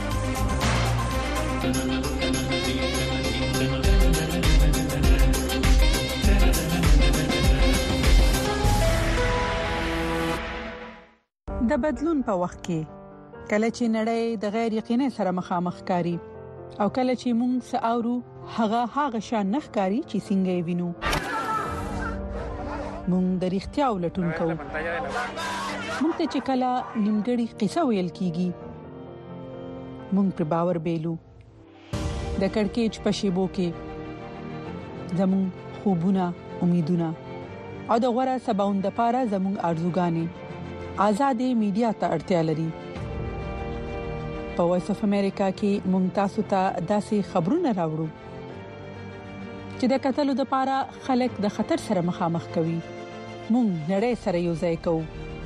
د بدلون په وخت کې کله چې نړۍ د غیر یقیني سره مخامخ کاری او کله چې موږ ساوو هغه هغه شان نخ کاری چې څنګه وینو. مونږ د رښتیا ولټون کوو. مونږ ته چې کله نیمګړی قصه ویل کیږي مونږ پر باور بیلو. د کڑکېچ په شیبو کې زمون خوبونه، امیدونه او د غوړه سباوند لپاره زمون ارزوګانې آزادې میډیا ته اړتیا لري. په وایس اف امریکا کې مونږ تاسو ته داسې خبرونه راوړو چې د قتل لپاره خلک د خطر سره مخامخ کوي. مونږ نړۍ سره یو ځای کوو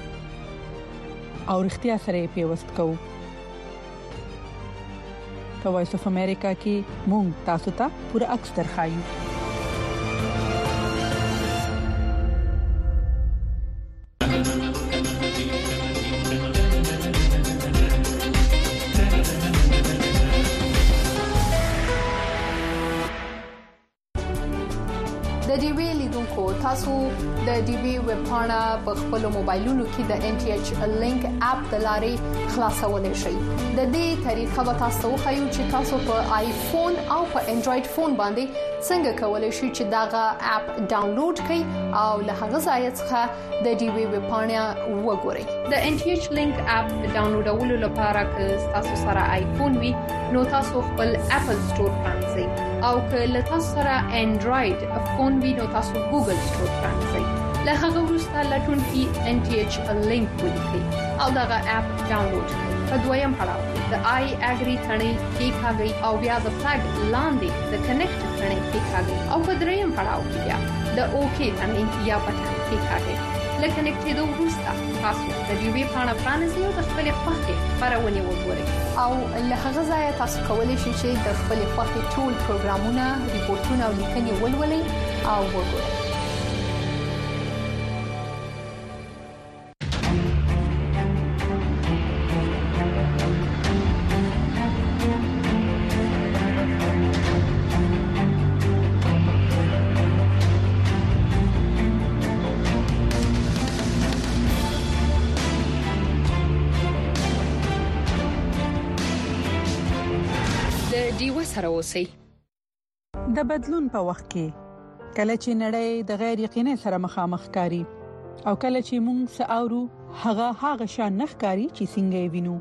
او اړتیا سره پیوست کوو. په وایس اف امریکا کې مونږ تاسو ته پوره عکس درخایو. د ډي وی لیدونکو تاسو د ډي وی ویب پاڼه په خپل موبایلونو کې د ان ټي ایچ لینک اپ د لارې خلاصولای شئ. د دې طریقه به تاسو خایو چې تاسو په آیفون او په انډراید فون باندې څنګه کولای شئ چې داغه اپ ډاونلوډ کړئ او له هغه ځای څخه د ډي وی ویب پاڼه وګورئ. د ان ټي ایچ لینک اپ ډاونلوډولو لپاره که تاسو سره آیفون وي نو تاسو خپل اپل سٹور پرانځئ او که له تاسو سره انډراید فون وي نو تاسو ګوګل سٹور پرانځئ. له هغه وروسته لټون کې ان ټي ایچ لینک ولیکئ او دغه اپ ډاونلوډ کړئ. په دویم پړاو د آی اګری ثنې کې کاږي او بیا د فلګ لاندې د کنیکټ ثنې کې کاږي او په دریم پړاو کې بیا د اوکی ثنې یا بټن کې کاږي. لکه کنیکټېدو وروسته تاسو د ډي وی پاڼه پرانیزئ او د خپل خوښې خبرونه وګورئ او له هغه ځای تاسو کولی شئ چې د خپل خوښې ټول پروګرامونه، ریپورتونه او لیکنې ولولئ او وګورئ. سره اوسئ. د بدلون په وخت کې کله چې نړۍ د غیر یقیني سره مخامخ کاری او کله چې موږ ساورو هغه هغه شان نخ کاری چې څنګه وینو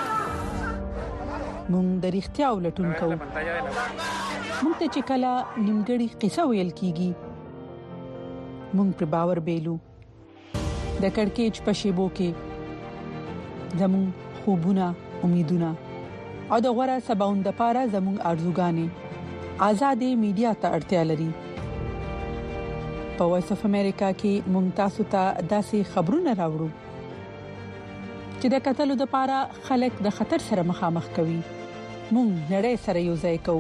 موږ د رښتیا ولټون کوو. موږ ته چې کله نیمګړی قصه ویل کیږي موږ پر باور بیلو. د کڑکېچ په شیبو کې زمون خوبونه، امیدونه او د غوړه سباوند لپاره زموږ ارزوګانې آزادې میډیا ته اړتیا لري. په وایس اف امریکا کې مونږ تاسو ته داسې خبرونه راوړو چې د قتل لپاره خلک د خطر سره مخامخ کوي. مونږ نړۍ سره یو ځای کوو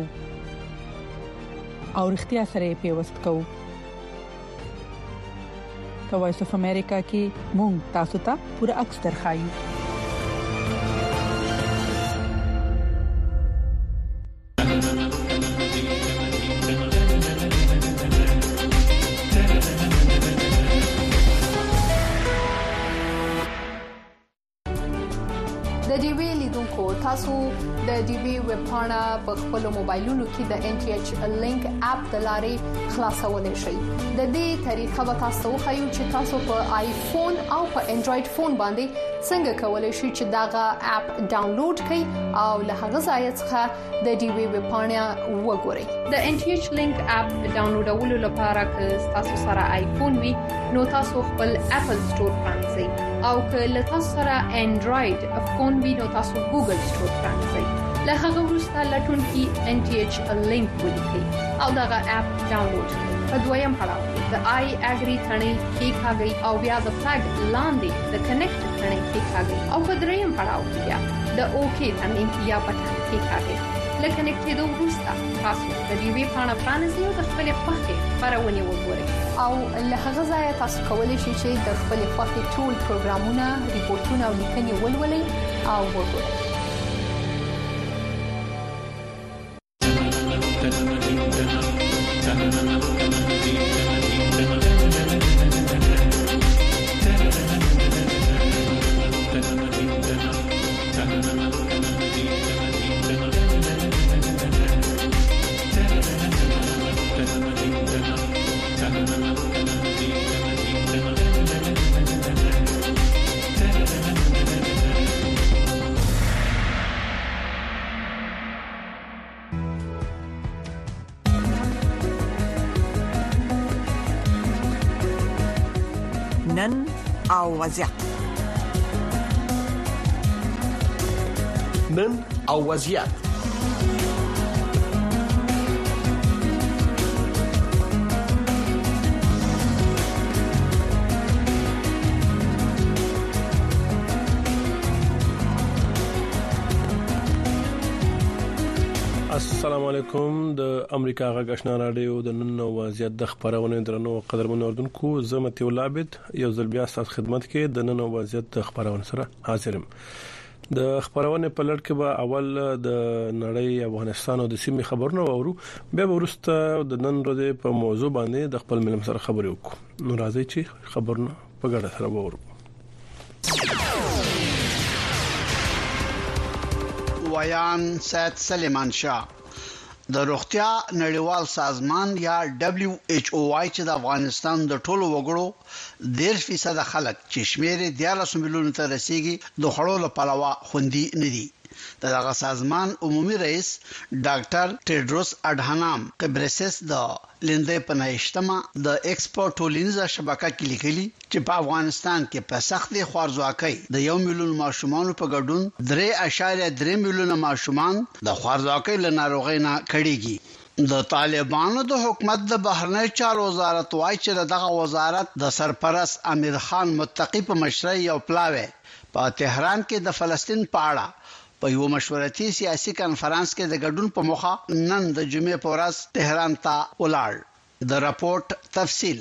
او اړتیا سره پیوست کوو. په وایس اف امریکا کې مونږ تاسو ته پوره عکس درخایو. تاسو د ډي وی ویب پاڼه په خپل موبایلونو کې د ان ټي ایچ لینک اپ د لارې خلاصولای شئ. د دې طریقه به تاسو خایو چې تاسو په آیفون او په انډراید فون باندې څنګه کولای شئ چې داغه اپ ډاونلوډ کړئ او له هغه ځای څخه د ډي وی ویب پاڼه وګورئ. د ان ټي ایچ لینک اپ ډاونلوډولو لپاره که تاسو سره آیفون وي نو تاسو خپل اپل سٹور پرانځئ او که له تاسو سره انډراید فون وي نو تاسو ګوګل سٹور پرانځئ. له هغه وروسته لټون کې ان ټي ایچ لینک ولیکئ او دغه اپ ډاونلوډ کړئ. په دویم پړاو د آی اګری ثنې کې کاږي او بیا د فلګ لاندې د کنیکټ ثنې کې کاږي او په دریم پړاو کې بیا د اوکی ثنې یا بټن کې کاږي. لکه کنیکټېدو وروسته تاسو د ډي وی پاڼه پرانیزئ او د خپل خوښې خبرونه وګورئ او له هغه ځای تاسو کولی شئ چې د خپل خوښې ټول پروګرامونه، ریپورتونه او لیکنې ولولئ او وګورئ. او وضعیت. نن او وضعیت. السلام علیکم. د امریکا غږ آشنا رادیو د نن وضعیت د خبرونه درنو قدرمن اوردونکو زمت ولابد یو ځل بیا ستاسو خدمت کې د نن وضعیت د خبرونه سره حاضرم. د خبرونه په لړ کې به اول د نړۍ افغانستان او د سیمې خبرونه وورو، بیا ورسته د نن ورځې په موضوع باندې د خپل ملم سره خبرې وکړو. نو راځي چې خبرونه په ګډه سره وورو. ویان سید سلیمان شاه د روغتیا نړیوال سازمان یا دبليو ایچ او وايي چې د افغانستان د ټولو وګړو ډیر فیصد خلک چې شمیر دیارلس میلیون ته رسیدي د خړو لپاره خوندي نه دي. دغه سازمان عمومي رئیس ډاکټر ټیډروس اډهانام قبرسس د لیندې په نهشتمه د ایکسپورټ ټولنیزه شبکه کې لیکلي چې په افغانستان کې په سختي خوارځواکۍ د یو میلیون ماشومان په ګډون درې اشاریه درې میلیون ماشومان د خوارځواکۍ له ناروغۍ نه کړيږي. د طالبانو د حکومت د بهرنی چارو وزارت وايي چې دغه وزارت د سرپرست امیر خان متقی په مشرۍ یو پلاوی په تهران کې د فلسطین په اړه په یو مشورتي سیاسي کانفرنس کې د ګډون په موخه نن د جمعې په ورځ تهران ته ولاړ. د راپورټ تفصیل.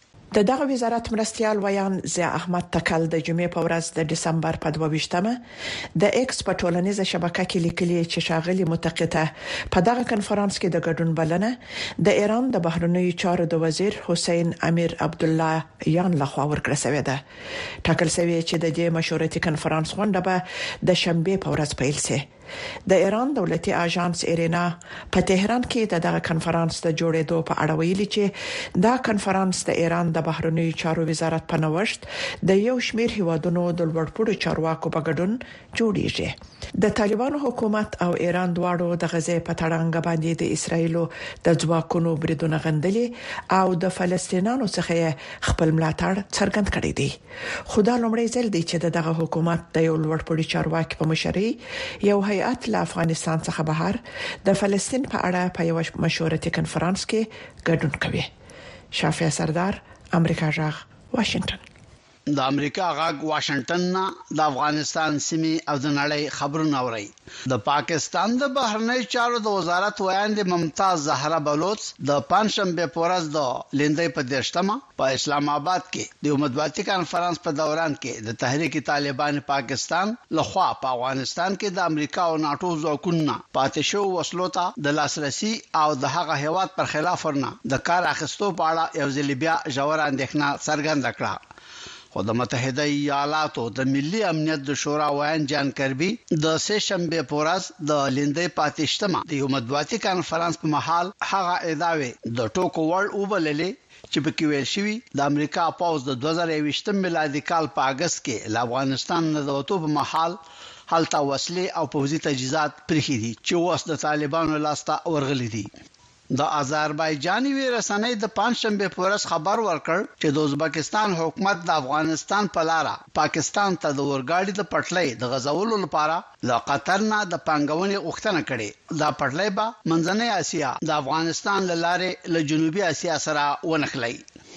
د دغه وزارت مرستيال ویان ضیا احمد تکل د جمعې په ورځ د دسمبر په دوه ویشتمه د ایکس په ټولنیزه شبکه کې لیکلي چې شاغلي متقته په دغه کانفرنس کې د ګډون بلنه د ایران د بهرنیو چارو د وزیر حسین امیر عبد الله یان لخوا ورکړه شوې ده. ټاکل شوی چې د دې مشورتي کانفرنس غونډه به د شنبه په ورځ پیل شي. د ایران دولتي اژانس ایرینا په تهران کې د دغه کانفرنس د جوړېدو په اړه ویلي چې دا کانفرنس د ایران د بهرنیو چارو وزارت په نوښت د یو شمېر هیوادونو د لوړپوړو چارواکو په ګډون جوړیږي. د طالبانو حکومت او ایران دواړو د غزې په تړانګ باندې د اسرایلو د ځواکونو بریدونه غندلي او د فلسطینیانو څخه خپل ملاتړ څرګند کړی دی. خدا لومړی ځل دی چې دغه حکومت د یو لوړپوړي چارواکي په مشرۍ یو هیئت له افغانستان څخه بهر د فلسطین په اړه په یو مشورتي کانفرنس کې ګډون کوي. شافعي سردار، امریکا غږ، واشنگټن. د امریکا غږ واشنگټن نه د افغانستان سیمې او د نړۍ خبرونه اوري. د پاکستان د بهرنی چارو د وزارت ویاند ممتاز زهرا بلوچ د پنځشنبه په ورځ د لیندې په دشتمه په اسلام آباد کې د مطبوعاتي کانفرنس په دوران کې د تحریک طالبان پاکستان لخوا په افغانستان کې د امریکا او ناتو ځواکونو پاتې شو وسلو ته د لاسرسي او د هغه هیواد پر خلاف ورنه د کار اخیستو په اړه یو ځل بیا ژور اندېښنه څرګنده کړه. خو د متحده ایالاتو د ملي امنیت د شورا ویان جان کربي د سه شنبه په ورځ د لیندې پاتشتمه د یو مطبوعاتي کانفرنس په محل هغه ادعوی د ټوکو ورډ وبللې چې په کې ویل شوی د امریکا پوز د دوه زره یوویشت میلادي کال په اگست کې له افغانستان نه د وټو په محل حالت وسلې او پوځي تجهیزات پرخي دي چې اوس د طالبانو لاسته ورغلي دي. د آذربایجاني رسنۍ د پنځشنبه په ورځ خبر ورکړ چې د ازبکستان حکومت د افغانستان په لار پاکستان ته د ورګاډي د پټلۍ د غزولو لپاره له قطر نه د پنګونې غوښتنه کړې. دا پټلۍ به منځنۍ اسیا د افغانستان له لارې له جنوبي اسیا سره ونښلي.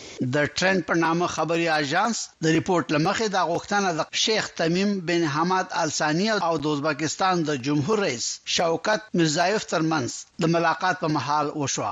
د ټرند په نامه خبري اژانس د ریپورت لمخې د غوښتنه د شیخ تمیم بن حماد الثانی او د ازبکستان د جمهور رئیس شوکت میرزایف ترمنځ د ملاقات په محل وشو.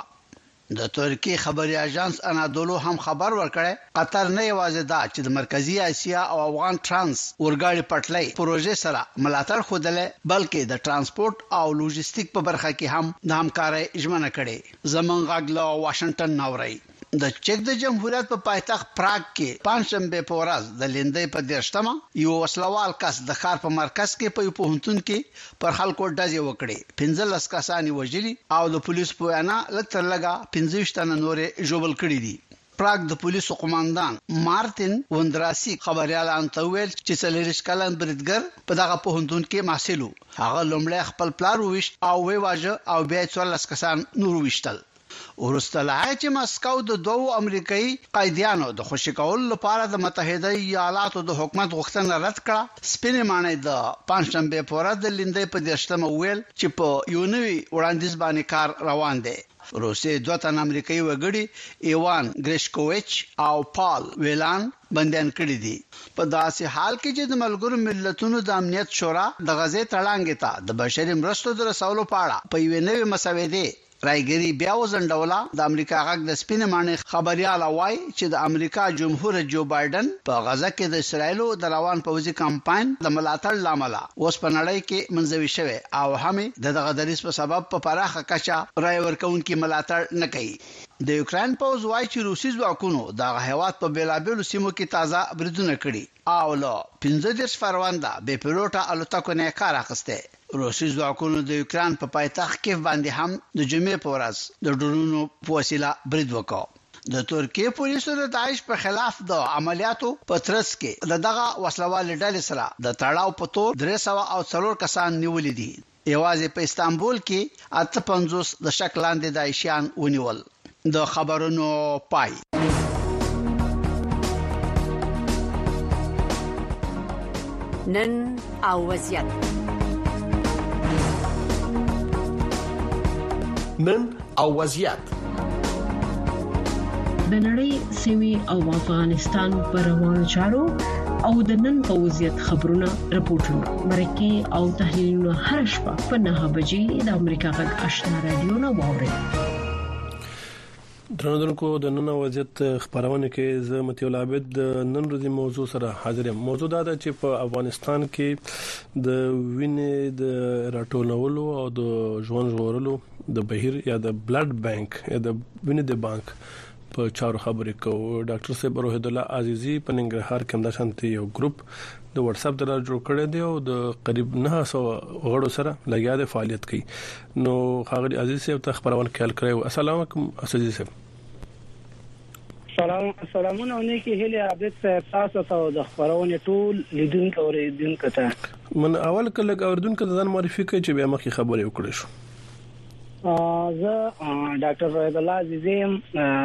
د ترکی خبري اژانس انادولو هم خبر ورکړی قطر نه یوازې دا چې د مرکزی اسیا او افغان ترانس ورګاډي پټلۍ پروژې سره ملاتړ خوده بلکې د ترانسپورت او لوجستیک په برخه کې هم د همکارۍ ژمنه کړې. زمونږ غږ له واشنگټن نوري. د چک د جمهوریت په پایتخت پراګ کې پنځشنبه په ورځ د لیندې په دشتمه یو وسلوال کس د ښار په مرکز کې په پوهنتون کې پر خلکو ډزې وکړې. پنځلس کسان وژلي او د پولیس په وینا لتر لګا پنځه تنه نورې ژوبل کړي دي. پراګ د پولیسو قوماندان مارتین وندراسي خبريالان ته ویل چې څلریش کلن بریدګر په دغه پوهنتون کې محصل و. هغه لومړی خپل پلار وویشت او وی واجه او بیا څلور کسان نور وشتل. ورسته لا چې مسکو د دوو امریکایي قائدانو د خوشی کول لپاره د متحده ایالاتو د حکومت غوښتنه رد کړه. سپینې معنی د پنځشنبه پورې د لیندې په دشتمه ویل چې په یونوي وړاندیز باندې کار روان دی. روسي دوه تن امریکایي وګړي ایوان ګریشکوویچ او پال ویلان بندیان کړی دي. په داسې حال کې چې د ملګرو ملتونو د امنیت شورا د غزې تړانګې ته د بشري مرستو د رسولو په اړه په یوې نوې مسودې رایګری بیا وزندولا. د امریکا غږ د سپینې معنی خبريال وایي چې د امریکا جمهور جو بایدن په غزه کې د اسرایلو د روان پوځي کمپاین د ملاتړ لامل اوس په نړۍ کې منځوي شوی او هم د دغه دریس په سبب په پراخه کچه رای ورکونکو ملاتړ نه کوي. د یوکرين پوز وایي چې روسي ځواکونو د هیواد په بیلابیلو سیمو کې تازه بریدونه کړي او له پنځه دیرش فروانده بې پیلوټه الوتکو نه کار اخیسته. روسي ځواکونو د یوکرين په پایتخت کیف باندې هم د جمعې په ورځ د ډرونو په وسیله برید وکړ. د ترکیه پولیسو د داعش په خلاف د عملیاتو په ترڅ کې د دغه وسلوال ډلې سره د تړاو په تور درې سوه او څلور کسان نیولې دي. یوازې په استانبول کې اته پنځوس د شک لاندې داعشیان ونیول. د خبرونو پای. نن او وضعیت نن او وضعیت د نړۍ سیمې او افغانستان پر روانو چارو او د نن په وضعیت خبرونه راپورټونه مرکه او تحلیلونه هر شپه په نه بجې د امریکا غږ آشنا رادیو نه واوري. درنو د نن وضعیت خبرونه کې زه متیول عابد د نن ورځې موضوع سره حاضر یم. موضوع دا ده چې په افغانستان کې د وینې د راټولولو او د ژوند ژغورلو د بهیر یا د بلډ بانک یا د وینې د بانک په چارو خبرې کوو. ډاکټر صاحب روحید الله عزیزی په ننګرهار کې هم د شانتي یو ګروپ د واتس اپ دلته جوړ کړی دی او د قریب نه سو غړو سره لګیا د فعالیت کوي. نو خاغلی عزیز صاحب ته خبرونه کول کړو. السلام علیکم عزیز صاحب. سلام سلامونه نیکی هله عبادت صاحب تاسو ته د خبرونه ټول لیدونکو او لیدونکو ته من اول کله اوردونکو ځان معرفي کوي چې بیا مخکې خبرې وکړې شو. زه ډاکټر روحید الله عزیزیم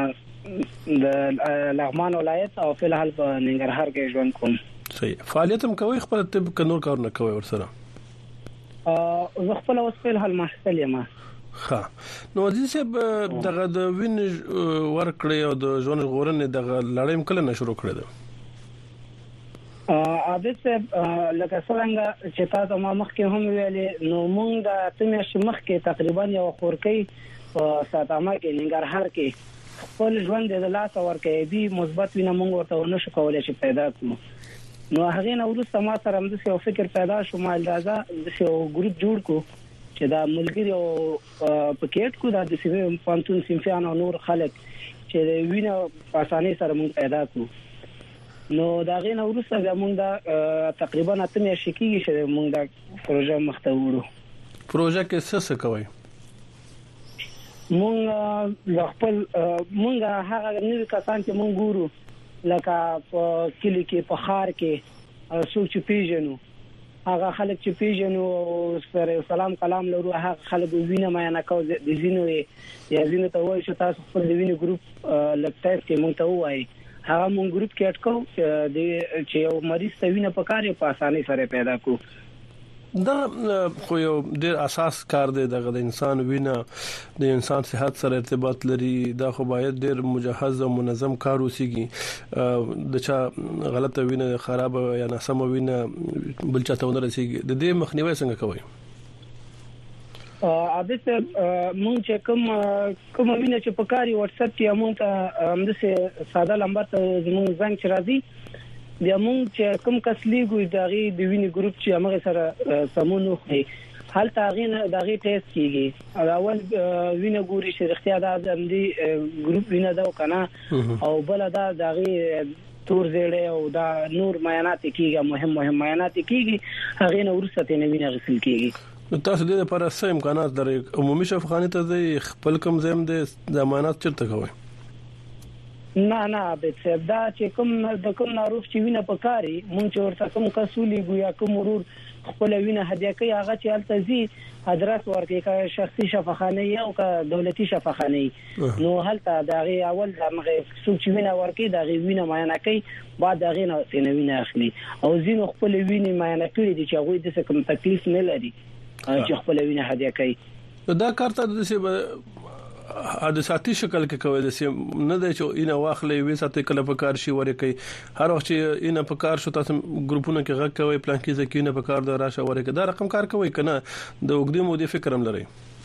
د لغمان ولایت او په الحال په ننګرهار کې ژوند کوم. صحیح. فعالیت هم کوي خپل طب کنور کارونه کوي ورسره؟ ا زه خپل اوس په الحال محصل یم. ها نو عزیز صاحب دغه د وین ورکړې او د ژوند غوړنې دغه لړۍ کله نه شروع کړې ده؟ ا عادت صاحب لکه څنګه چې تاسو ما مخکې هم ویلې نو موږ د تمه مخکې تقریبا یو خورکې په ساتامه کې ننګرهار کې خپل ژوند د لاس ورکې دي مثبت وینه موږ ورته ونشو کولای چې پیدا کړو. نو هغه نه ورسته ما سره هم د یو فکر پیدا شو ما اندازه د یو ګروپ جوړ کو چې دا ملګری او پکیټ کو د سیمه پانتون سیمفیان او نور خلک چې وینه په اسانۍ سره موږ پیدا کړو. نو دا غینه ورسته موږ دا تقریبا اته میاشتې کېږي چې موږ دا پروژه مخته وړو. پروژه کې څه څه کوي؟ موږ خپل موږ هغه نوې کسان چې موږ ګورو لکه په کلی کې په خار کې څوک چې پیژنو هغه خلک چې پیژنو سره سلام کلام لرو هغه خلک وینه ما نه کو د زینو یا زینو ته وایي چې تاسو خپل د وینې ګروپ لپټاپ کې موږ ته وایي هغه موږ ګروپ کې اټکو چې یو مریض ته وینه پکاره په اسانۍ سره پیدا کو. دا خو یو ډېر اساس کار دی دغه د انسان وینه د انسان صحت سره ارتباط لري. دا خو باید ډېر مجهز او منظم کار وسیږي. د چا غلطه وینه خراب یا ناسمه وینه بل چاته ونه رسیږي. د دې مخنیوي څنګه کوي؟ عادت مونږ چې کوم کوم وینه چې په کاری واتس اپ کې مونږ ته همدسه ساده لمبر ته زموږ زنګ چې راځي بیا مونږ چې کوم کس لیګو دغه د وینې ګروپ چې هغه سره سمونو خي حال تاغینه دغه ټیسټ کیږي. اول وینه ګوري چې اختیار د دې ګروپ وینه دا کنه او بل دا دغه تور زیړې او دا نور معاینات کیږي مهم مهم معاینات کیږي هغه نو ورسته نه وینه غسل کیږي. نو تاسو د لپاره څه امکانات لرئ؟ عمومي شفاخانه ته خپل کم زم د ضمانت چیرته کوي؟ نه نه به څه دا چې کوم د کوم ناروغ چې وینه پکاري مونږ چې ورته کوم کسولي ګویا کوم مرور خپل وینه هدیه کوي هغه چې التزي ادرس ورکړي کا شخصي شفاخانه او کا دولتي شفاخانه نو هلته دا غي اول دغه څوک چې وینه ورکړي دا غي وینه معاینه کوي بعد دا غي نه وینه اخلي او زینو خپل وینه معاینه کړي چې هغه د څه کوم تکلیف نه لري چې خپل وینه هدیه کوي دا کارته د څه حادثاتي شکل کې کوي د سیم نه د چې اینه واخلې وې ساتي کله په کار شي ورکه هر وخت چې اینه په کار شو تاسو ګروپونه کې غږ کوي پلان کې ځکه نه په کار د راشه ورکه دا رقم کار کوي کنه د وګړي مو د فکر هم لري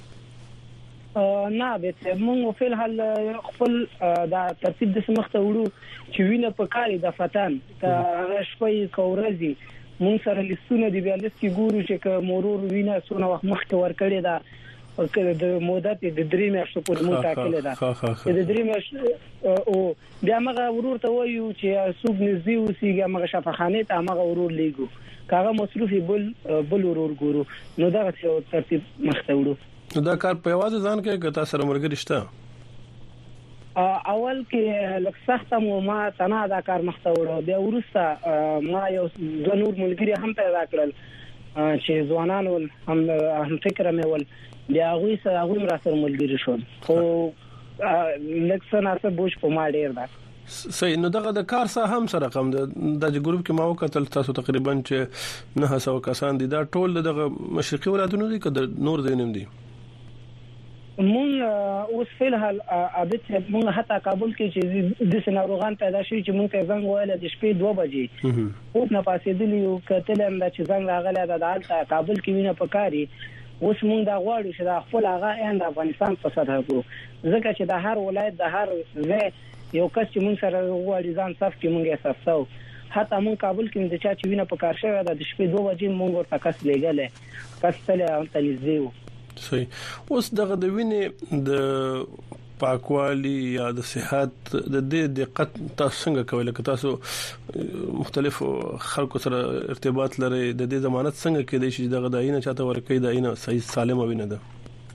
نه به موږ په الحال خپل دا ترتیب د سمخته وړو چې وینه په کاری د فتن ته شپې کورزي موږ سره لیستونه دی بیا لیست کې ګورو چې مرور وینه سونه وخت مخکې ور کړی دا د مودت د درې میاشتو پورې مو ټاکل دا د درې میاشتو او بیا موږ ورور ته وایو چې سوق نږدې اوسېږي موږ شفاخانه ته موږ ورور لیګو کاغه مصرفي بل بل ورور ګورو نو دا څه ترتیب مخته وړو دا کار په واځ ځان کې کته سره مرګ رښتا اول کې لکه سخت مو ما تنه دا کار مخته وړو بیا ورسته ما یو د نور ملګری هم پیدا کړل چې ځوانان ول هم هم فکر مې ول بیا غوي سره غوي را سره ملګری شول خو لکسن اسه بوش په ما ډیر دا صحیح نو دغه د کار سره هم سره کم د د ګروپ کې ما وکتل تاسو تقریبا چې نه هڅو کسان دي دا ټول دغه مشرقي ولایتونو دي که د نور دینم دي مونږ اوس په الحال عادت مونږ حتی کابل کې چې د سناروغان پیدا شي چې مونږ ته زنګ وایل د شپې دوه بجې اوس نه پاسېدلی یو کتل هم چې زنګ راغلی د حالت کابل کې وینه پکاري اوس مونږ دا غواړو چې د خپل هغه اند افغانستان په سطح کو ځکه چې د هر ولایت د هر ځای یو کس چې مونږ سره غواړي ځان صف کې مونږ احساسو حتی مونږ کابل کې د چا چې وینه پکار شوی د شپې دوه بجې مونږ ورته کس لګلې کس تل انت نږدې صحیح اوس دغه د وینې د پاکوالي یا د صحت د دې دقت تاسو څنګه کوي لکه تاسو مختلف خلکو سره ارتباط لري د دې ضمانت څنګه کېدای شي دغه داینه چاته ورکې داینه صحیح سالمه وینه ده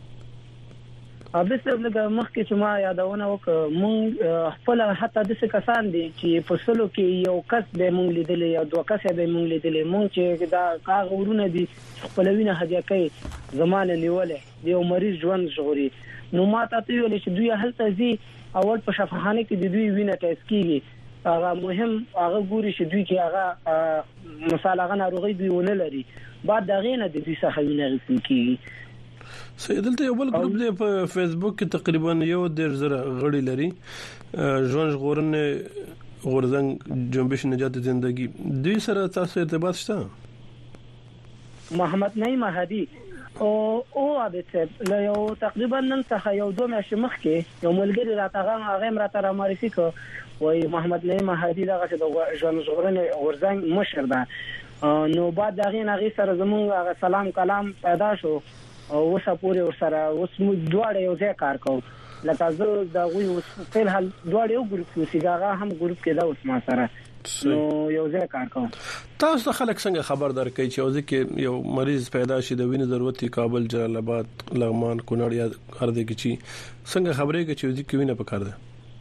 اوبه څه لکه مخکې چې ما یادونه وکړه مونږ خپل حتی د څه کسان دي چې په سلو کې یو کس به مونږ لیدلې یا دوه کس به مونږ لیدلې مونږ چې دا کاغ ورونه دي خپل وینه هدیه کوي زمانه نیولې یو مریض ژوند ژغوري نو ما ته ویل چې دوی هلته زی اول په شفاخانه کې د دوی وینه ټیسټ کیږي هغه مهم هغه ګوري چې دوی کې هغه مثال هغه ناروغي دی ونه لري بعد دا غینه د دې څخه وینه غوښتل کیږي سیدلته یو بل ګروپ دی په فیسبوک کې تقریبا یو ډیر زره غړي لري ژوند ژغورنه غورزنګ جنبش نجات زندگی دوی سره تاسو ارتباط شته محمد نعیم هادي او او عادت له یو تقریبا نن څخه یو دوه میاشتې مخکې یو ملګری راته هغه راته را معرفي کو وای محمد نعیم هادي دغه د ژوند ژغورنه غورزنګ مشر ده نو بعد دغه نه سره زموږ سلام کلام پیدا شو او وسه پورې ورسره اوس مو دواړه یو ځای کار کوو لکه زه دا غوي په الحال دواړه یو ګروپ کې سیګاغه هم ګروپ کې دا اوس ما سره نو یو ځای کار کوم تاسو خلک څنګه خبر درکې چې اوس کې یو مریض پیدا شي د وینې ضرورت دی کابل جلال آباد لغمان کونړ یا هر ځای کې چی څنګه خبرې کې چې اوس کې وینې پکار ده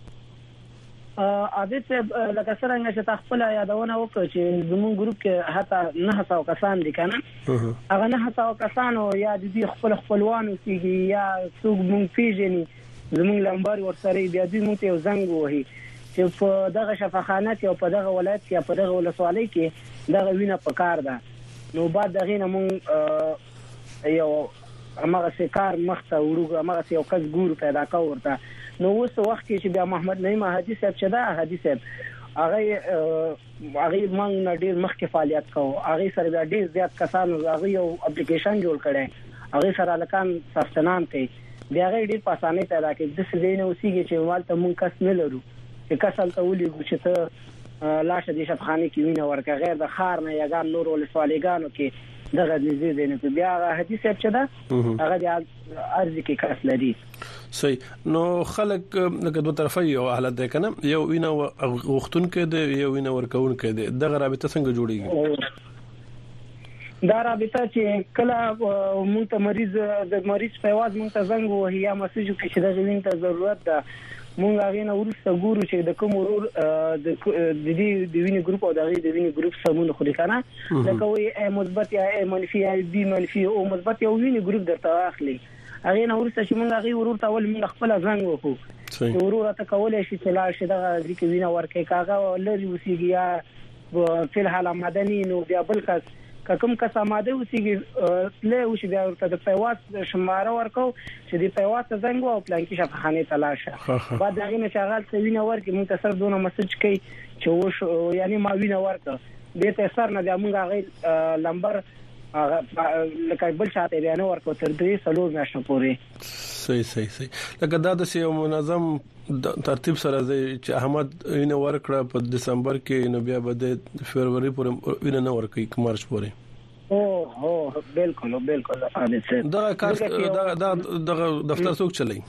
عادت لکه څنګه چې تاسو لا یادونه وکړه چې زموږ ګروپ کې حتی نه هڅاو کسان دي کنه هغه نه هڅاو کسان او یا د دې خپل خپلوانو کېږي یا څوک مونږ پیژني زموږ لمبر ورسره بیا دوی مونږ ته زنګ وهي چې په دغه شفاخانه کې او په دغه ولایت کې په دغه ولسوالۍ کې دغه وینه پکار ده نو بعد دغه نه مونږ یو هغه سکار مخته وړو هغه یو کس ګور پیدا کا ورته نو اوس وخت کې چې بیا محمد نعیم هادي صاحب چې دا هادي صاحب هغه هغه مونږ ډیر مخکې فعالیت کوو هغه سره بیا ډیر زیات کسان هغه یو اپلیکیشن جوړ کړي هغه سره لکان سفتنام کوي بیا هغه ډیر په اسانه پیدا کوي د څه دینه اوسېږي چې مالته مونږ کس نه لرو چې کسل ته ولې چې ته لاشه د شفخانه کې وینه ورکه غیر د خار نه یا ګان نور ولسوالیګانو کې دغه دې دې نه بیا هدي صاحب چې دا هغه د ارزي کې کس لري صحیح نو خلک لکه دوه طرفه یو حالت ده کنه یو وینه وختون کې ده یو وینه ورکون کې ده دغه رابطه څنګه جوړیږي دا رابطه چې کله مونږ ته مریض د مریض په आवाज مونږ ته زنګ وهي یا مسیج کې چې د غوین ته ضرورت ده مونږ هغه نه ورسته ګورو چې د کوم ورور د دې د وینې ګروپ او د غي د وینې ګروپ سمون خو لیکنه لکه وي مثبت یا منفي یا بي منفي او مثبت یا وینې ګروپ درته اخلي هغه نه ورسته چې مونږ هغه ورور ته ول مونږ خپل زنګ وکړو ورور ته کولای شي چې لا شي د غي کې وینه ورکې کاغه لري وسیږي یا په الحال مدني نو بیا بل کس کوم کس آماده وسیږي له وشي بیا ورته د پیواز شماره ورکو چې د پیواز زنګ او پلان کې شفاخانه تلاشه بعد هغه نه شغال سوینه ورکې مونږ ته سر دونه مسج کوي چې وش یعنی ما وینه ورکه به ته سر نه د مونږ هغه لمبر لکه بل شاته بیان ورکو تر دې سلو نشه پوري صحیح صحیح صحیح لکه دا د یو منظم ترتیب سره چې احمد وینه ورکړه په دسمبر کې نو بیا به د فروری پورې وینه نه ورکړي مارچ پورې او او بالکل بالکل دا کار دا دا دفتر څوک چلای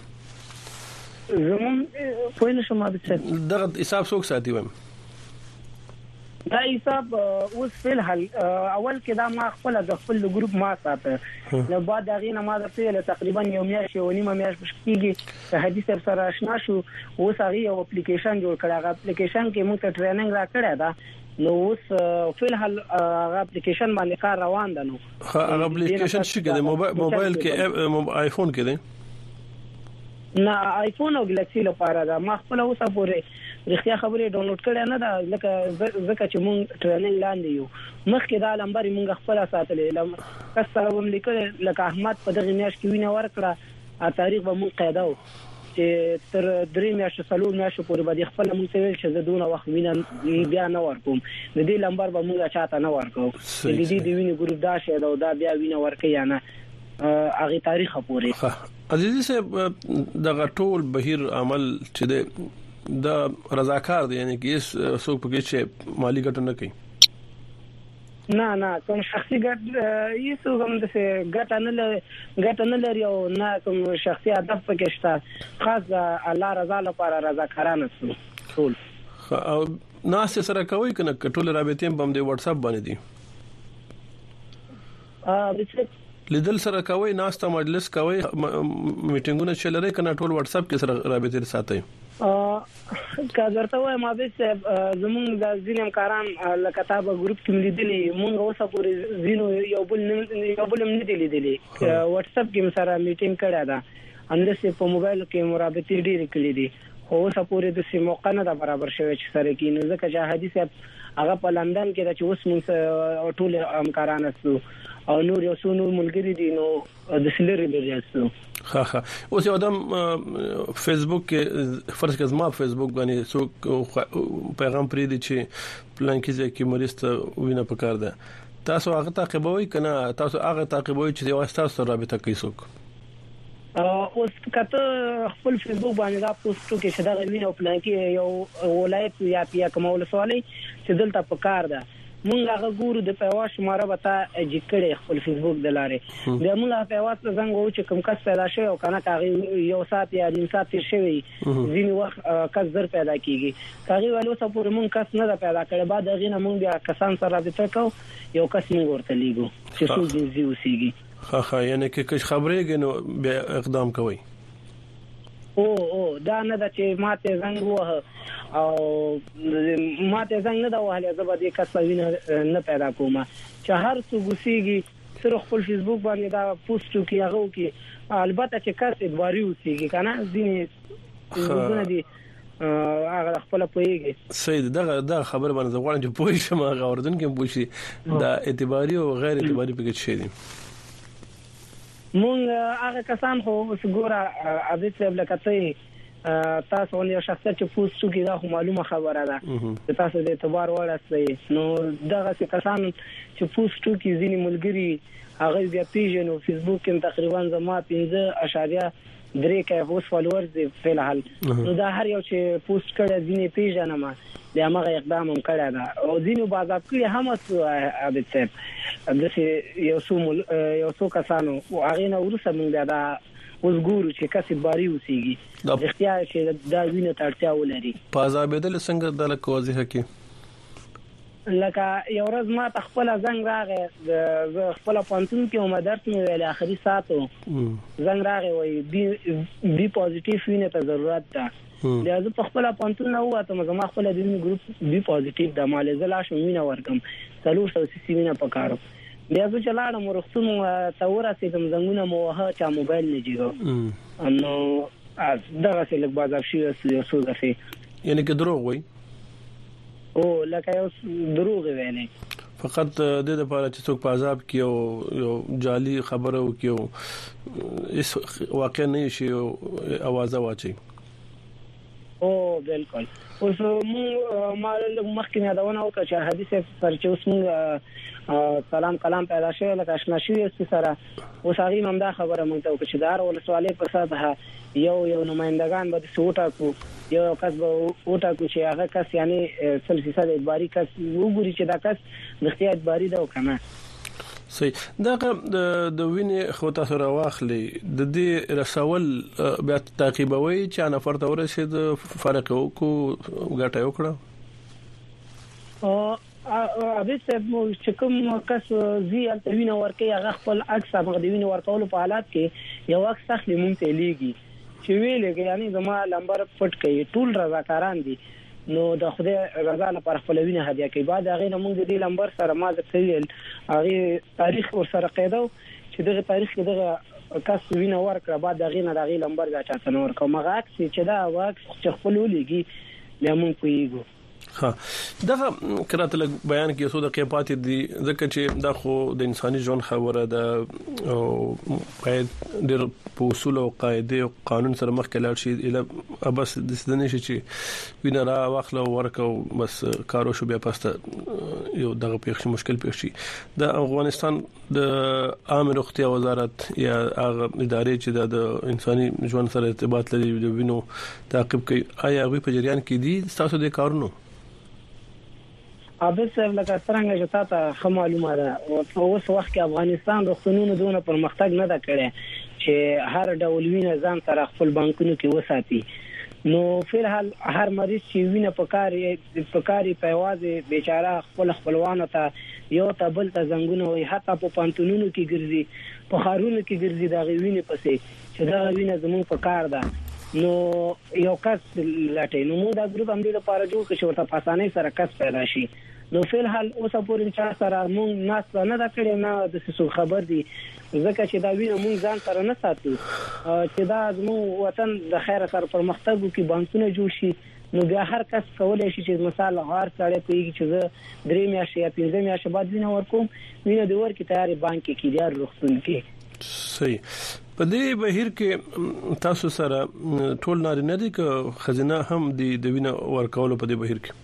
زمون په نشه ما د دا حساب څوک ساتي وم دا حساب اوس فل حل اول کې دا ما خپل د خپل ګروپ ما ساته نو بعد هغه نه ما د پیل تقریبا یو میاشت یو نیمه میاشت پښکیږي په حدیث سره آشنا شو اوس هغه یو اپلیکیشن جوړ کړی هغه اپلیکیشن کې موږ ته ټریننګ را کړی دا نو اوس فل حل هغه اپلیکیشن باندې کار روان ده نو هغه اپلیکیشن چې د موبایل کې آیفون کې دی نه آیفون او ګلیکسي لپاره دا ما خپل اوسه پورې رښتیا خبرې ډاونلوډ کړې نه دا لکه زکه چې مونږ ټریننګ لاندې یو مخکې دا لمبر مونږ خپل ساتلې لم کسره هم لیکل لکه احمد په دغه میاشت کې وینه ورکړه ا تاریخ به مونږ قاعده و چې تر درې میاشتې څلور میاشتې پورې به خپل مونږ ته ویل چې زدونه وخت وینه بیا نه ورکوم د دې لمبر به مونږ چاته نه ورکو د دې د وینې ګروپ دا شه دا بیا وینه ورکې یا نه هغه تاریخ پورې عزیزي صاحب دغه ټول بهیر عمل چې دا رضاکار دی یعنی کې اس څوک پکې چې مالی ګټه نه کوي نه نه کوم شخصي ګټه یې څو هم د ګټه نه لري ګټه نه لري او نه کوم شخصي هدف پکې شته خاص الله رضا لپاره رضاکارانه ټول او ناس سره کوي کنه ټول رابطې هم د واتس اپ باندې دي ا لیدل سره کوي ناس ته مجلس کوي میټینګونه چلري کنه ټول واتس اپ کې سره رابطې ساتي ا کاغورته وای ما به زمونږ د ځینم کاران لکه تابه ګروپ کې لیدلې مونږ اوسه پورې زینو یو بل یو بل نه دی لیدلې واتس اپ کې سره میټینګ کړه دا اندسه په موبایل کې مرابطې ډېرې کړې دي خو اوسه پورې د سیمو قنه د برابر شوی چې سره کې نو ځکه چې حدیث هغه په لندن کې د چې اوس مونږ ټول همکاران اسو او نور یو څو نور ملګری دي نو د سلری لري ها ها اوس یو دم فیسبوک کې فرض کړه ما فیسبوک باندې څو پیغام پری دي چې پلان کې چې مریض ته وینه پکار ده تاسو هغه تعقیبوي کنه تاسو هغه تعقیبوي چې یو تاسو رابطه کوي څوک اوس کته خپل فیسبوک باندې دا پوسټ کې چې دا وینه پلان کې یو ولایت یا یا کومول سوالي چې دلته پکار ده مونږ هغه ګورو د پیواز شماره وتا جکړې خپل فیسبوک د لارې د مونږه پیواز څنګه وو چې کوم کس پیدا شوی او کنه کاغي یو سات یا نیم سات تیر شوی ځینی وخت کس زر پیدا کیږي کاغي ولو سپور مونږ کس نه پیدا کړي بعد هغه نه مونږ بیا کسان سره رابطه کوو یو کس مونږ ورته لیګو چې څو دې وسیږي ها ها یعنی کې خبرې غنو بیا اقدام کوي او او دا نه د چې ماته زنګ وه او ماته زنګ نه دا وهله زبر دې کسوینه نه پیدا کومه چې هر څو ګسیږي سره خپل فیسبوک باندې دا پوسټ کوي هغه کوي البته چې کس ادواري وسیږي کنه ځینې ځونه دي هغه خپل پويږي سید دا دا خبر باندې غواړم چې پوي شم هغه وردن کې پوښي دا اعتباري او غیر اعتباري پکې شي دي مونږ هغه کسان خو وسګوره عادت لکه تاسو ولې شخصیت چې پوسټ کوي دا معلومه خبره ده چې تاسو د اعتبار وړاستئ نو دغه کسان چې پوسټ کوي ځینې ملګری هغه بیا پیژنو فیسبوک کې تقریبا زما پنځه اشاریه درې کې اوس فالوورز دي په الحال نو دا هر یو چې پوسټ کړي ځینې پیژنم د هغه اقدام هم کړی دا او ځینې بازار کې هم څه عادت څه د یو څو یو څو کسانو هغه نه ورسره موږ دا اوس ګورو چې کسب باري وسیږي د اختیار چې دا وینه ترتیا ولري پازا بدل څنګه د لک واضح کی لکه یو ورځ ما خپل زنګ راغی د خپل پانتون کې عمر درس مې ویل اخري ساتو زنګ راغی وای بي بي پوزټیو وینه ته ضرورت ده دا زه په خپل پانتون نه واته ما خپل د وینې ګروپ بي پوزټیو د مالې زلا شو وینه ورکم څلور سو سي وینه پکارو بیا زه چلاړم ورختم تور اسیدم زنګونه مو وه چا موبایل نه جوړو نو دغه څه لږ بازار شي یو څه ده یعنی کې دروغ وای او لکه یو دروغ ویلې فقط د دې لپاره چې څوک په عذاب کې او یو جعلي خبره وکيو اس واقع نه شي आवाज واچي او بالکل اوس مو مال مخکې نه داونه او چې حدیث پر چې اوس موږ سلام کلام پیدا شوی لکه آشنا شوی سره اوس هغه هم دا خبره مونږ ته چې دار ول سوالې په ساده یو یو نمائندگان به سوټا کو یو کس به وټا کو چې هغه کس یعنی سلسله د باری کس وګوري چې دا کس د اختیار باری دا وکنه صحیح دا د وینې خو تاسو راواخلي د دې رسول بیا تعقیبوي چې نفر ته ورسید فرق کو غټه وکړه او ابي سبو چې کوم کس زیات وینه ورکي هغه خپل عکس هغه د وینه ورکول په حالات کې یو عکس اخلي مونږ ته لیږي چې ویلې یعنی زما لمبر پټ کوي ټول رضاکاران دي نو د خدای رضا لپاره خپل وینه هدیه کوي بعد هغه نه موږ د دې لمبر سره ما د تسویل هغه تاریخ ور سره قیدو چې دغه تاریخ کې دغه کس وینه ورکړه بعد هغه نه دغه لمبر دا چاته نور کوم هغه عکس چې دا واکس چې خپل ولېږي لمون کویګو ها دغه کراته بیان کې څو دقیقې پاتې دي ځکه چې دا خو د انساني ژوند خبره ده او باید ډېر په اصول او قاعده او قانون سره مخ کې لاړ شي اله بس د سدنې شي چې وینه را واخلو ورکو بس کارو شو بیا پاسته یو دغه پیښ مشکل پیښ شي د افغانستان د عام روغتیا وزارت یا هغه ادارې چې د انساني ژوند سره ارتباط لري د وینو تعقیب کوي آیا هغه په جریان کې دي تاسو د کارونو ابه څه لکه څنګه چې تاسو خو معلومه ده او اوس وخت کې افغانستان روغتونونو دونه پرمختګ نه دا کړي چې هر ډول وینه ځان سره خپل بانکونو کې وساتي نو فلحال هر مریض چې وینه پکاري پکاري پیوازه بیچاره خپل خپلوانو ته یو ته بل ته زنګونه وي حتی په پانتونونو کې ګرځي په خارونو کې ګرځي دا وینه پسې چې دا وینه زموږ په کار ده نو یو کس لټي نو موږ دا ګروپ هم دې لپاره جوړ کړو چې ورته په اسانۍ سره کس پیدا شي نو فلحال اوس پورې چې سره موږ ناس نه دا کړی نه د څه خبر دي ځکه چې دا وینه موږ ځان سره نه ساتو چې دا زموږ وطن د خیر سره پرمختګ وکړي بانکونه جوړ شي نو بیا هر کس کولای شي چې مثال غار سره پیږي چې زه درې میاشتې یا پنځه میاشتې بعد وینه ورکوم وینه د ورکې تیاری بانک کې کیدار روغتون کې صحیح په دې بهیر کې تاسو سره ټول نارینه دي که خزینه هم دي د وینه ورکولو په دې بهیر کې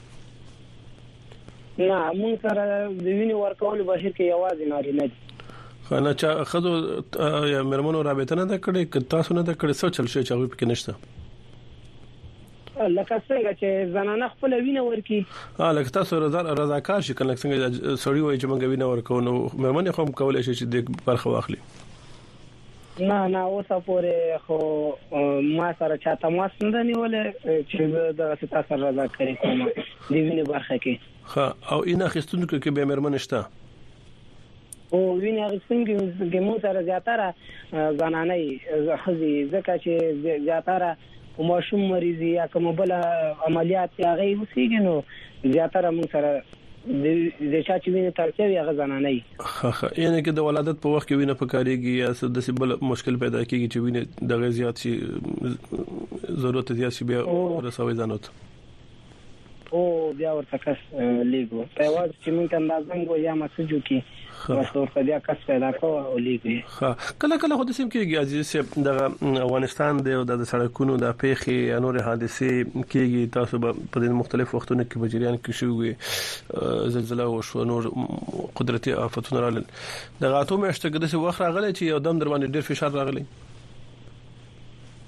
نه مونږ سره د وینې ورکولو بهیر کې یوازې نارینه دي خانه چا خدو یا مرمنو رابطه نه کړې ک تاسو نه کړې څه چل شي چې هغه پکې نشته لکه څنګه چې زنانه خپل وینه ورکي ها لکه تاسو رضا رضاکار شي کنه څنګه سړی وای چې موږ وینه ورکو نو مرمن خو کولای شي چې د برخه واخلي نه نه اوسه پورې خو ما سره چا تماس نه نیولې چې د تاسو رضا کوي کوم دی وینه برخه کې ها او اینا خستونکو کې به مرمن شته او وینه غسنګ کې مو سره زیاتره زنانه خزي ځکه چې زیاتره ماشوم مریضي یا کوم بل عملیات هغه وسیږي نو زیاتره مو سره د چا چې وینه ترڅه وي هغه زنانه ها ها یعنی کې د ولادت په وخت کې وینه پکاريږي یا د سبل مشکل پیدا کیږي چې وینه د غزيات شي ضرورت زیات شي بیا رسوي ځانوت او بیا ورته کس لیګو په واز چې مونږ اندازم کو یا مسجو کې وسور په بیا کس پیدا کو او لیګي ها کله کله خو د سیم کېږي عزیز سه د افغانستان د سړکونو د پیخي انور حادثه کېږي تاسو په مختلف وختونو کې بجریان کې شوې زلزلہ او شو نور قدرتي آفتونه رال د غاتو مشته د څه وخت راغلی چې یو دم در باندې ډېر فشار راغلی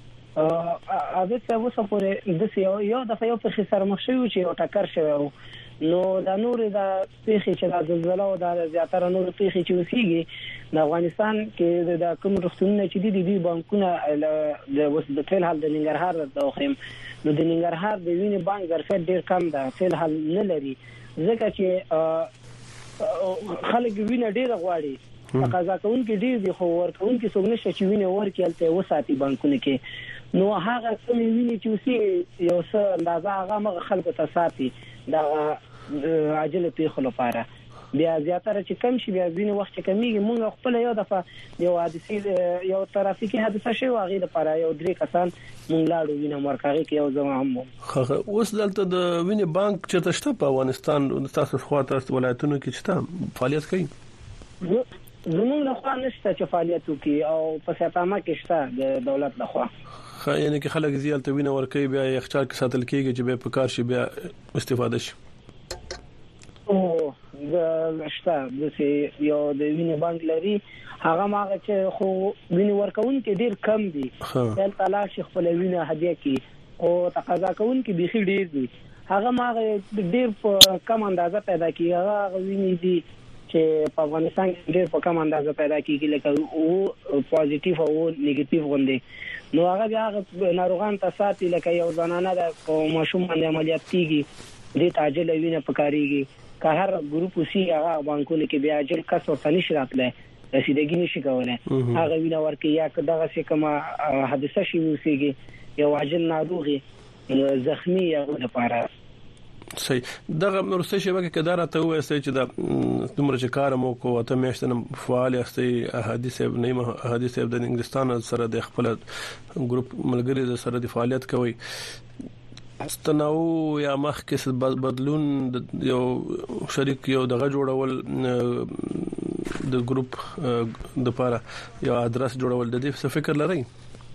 ا اته څه وسه پورې د یو یو د یو په سره مخ شوی چې یو ټکر شوی نو د نور د پیښې چې د زلزلې او د زیاتره نور پیښې چې وسیږي د افغانستان کې د کوم رښتونی چې دي د بانکونو د وسد فعل حل د ننګرهار د خیم نو د ننګرهار د وینې بانک ظرفیت ډیر کم ده فعل حل نه لري ځکه چې خلک وینې ډیر غواړي تقاضا کوونکي ډیر دي خو ورکوونکي څوک نشي چې وینې ورکړي ته وساتي بانکونه کې نو هغه کوم وینې چې وسی یو څه اندازه هغه مغه خلکو ته ساتي د عاجله پیښو لپاره بیا زیاتره چې کم شي بیا وینې وخت کمیږي موږ خپل یو دفعه یو حادثه یو ترافیکي حادثه شوی واغې لپاره یو درې کسان مونږ لاړو وینې مرکاږي کې یو ځما هم اوس دلته د وینې بانک چیرته شته په افغانستان تاسو خواته ولایتونو کې شته فعالیت کوي زموږ له خوا نشته چې فعالیت وکړي او په ساتامه کې شته د دولت له خوا خا یعنی کې خلک زیات وینه ورکوي بیا یخچال کې ساتل کېږي چې به په کار شي بیا استفاده شي او د شته د یو د وینې بانک لري هغه ماغه چې خو وینې ورکون کې ډیر کم دي تل تلاش خپل وینه هدیه کې او تقاضا کوون کې بيخي ډیر دي هغه ماغه ډیر په کم اندازه پیدا کیږي هغه وینې دي چې په افغانستان کې ډېر په کم اندازه پیدا کیږي لکه او پوزټیو او نیگیټیو غوندي نو هغه بیا ناروغان ته ساتي لکه یو ځانانه د ماشوم باندې عملیات کیږي د تعجیل وینه پکاريږي که هر ګروپ وسی هغه بانکونه کې بیا اجل کس او تنش راتله رسیدګی نشي کولای هغه وینه ورکي یا دغه څه کومه حادثه شي وسیږي یو عاجل ناروغي زخمی یا لپاره صحیح دغه مرسته شبکه کدار ته وایي چې د دومره چې کار مو کو ته مېشتنه فعال استي احادیث ابن احادیث ابن انګلستان سره د خپل ګروپ ملګری سره د فعالیت کوي استناو یا مخ کې بدلون یو شریک یو دغه جوړول د ګروپ د لپاره یو ادرس جوړول د دې څه فکر لري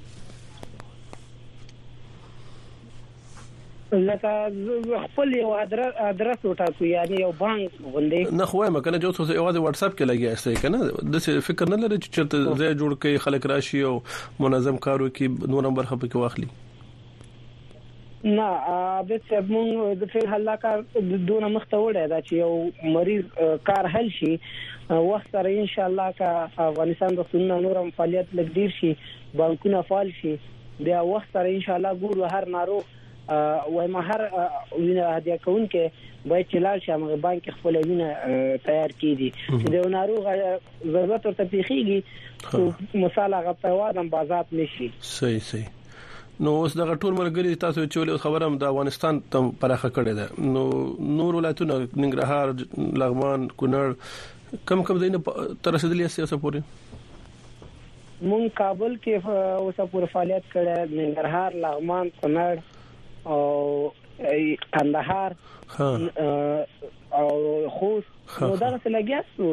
لکه خپل یو ادرس وټاکو یعنی یو بانک غونډې نه خو ما کنه جو څه یو د واتس اپ کې لګي استه کنه د فکر نه لري چې چرته ځای جوړ کړي خلک راشي او منظم کارو کې نور نمبر خپل کې واخلي نه د سبمون د فعل حل کار دونه مختوړه دا چې یو مریض کار حل شي وخت سره ان شاء الله کا افغانستان د سنن نورم فعالیت لګدیر شي بانکونه فعال شي بیا وخت سره ان شاء الله ګور هر ناروغ وای ما هر وینه هدیه کون کې باید چې لار شمه بانک خپل وینه تیار کړي چې د ناروغ ضرورت ورته پیخيږي مثال هغه په وادم بازار نشي صحیح صحیح نو اوس دغه ټول مرګري تاسو چې خبرم د افغانستان تم پرخه کړی ده نو نور ولایتونه ننګرهار لغمان کونړ کم کم دینه تر رسیدلی سیاسه پوري مون کابل کې اوسه پور فعالیت کړه ننګرهار لغمان کونړ او کندهار او خوست نو دا څه لګیاسو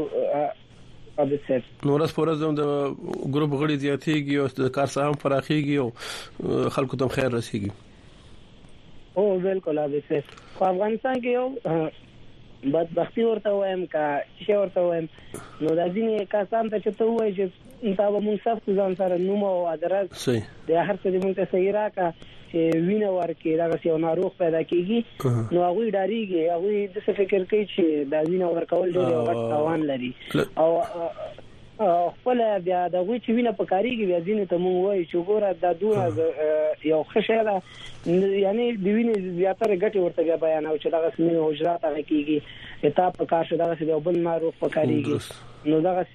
نو راس پورز د ګروپ غړي زیاتېږي او د کار سهم فراخيږي او خلکو ته خیر رسیږي او بالکل اوبسه په افغانستان کې یو بدبختی ورته وایم کا چې ورته وایم نو د ځینې کسان ته چې ته وایي چې تا به مونږ صف ځان سره نوم او ادرس د هر څه د مونږ ته صحیح راکا چې وینه ورکې دا یو ناروغ پیدا کیږي نو هغه ډاریږي هغه د څه فکر کوي چې دا وینه ورکول ډېر وخت توان لري او خپل بیا د غوي چې وینه پکاريږي بیا ځینې ته مونږ وایي چې ګوره دا دوه یو خشاله یعنی د وینې زیاتره ګټي ورته بیا بیان او چې دا غسمه حجرات هغه کیږي اته په کار شو دا څه بل ناروغ پکاريږي نو دا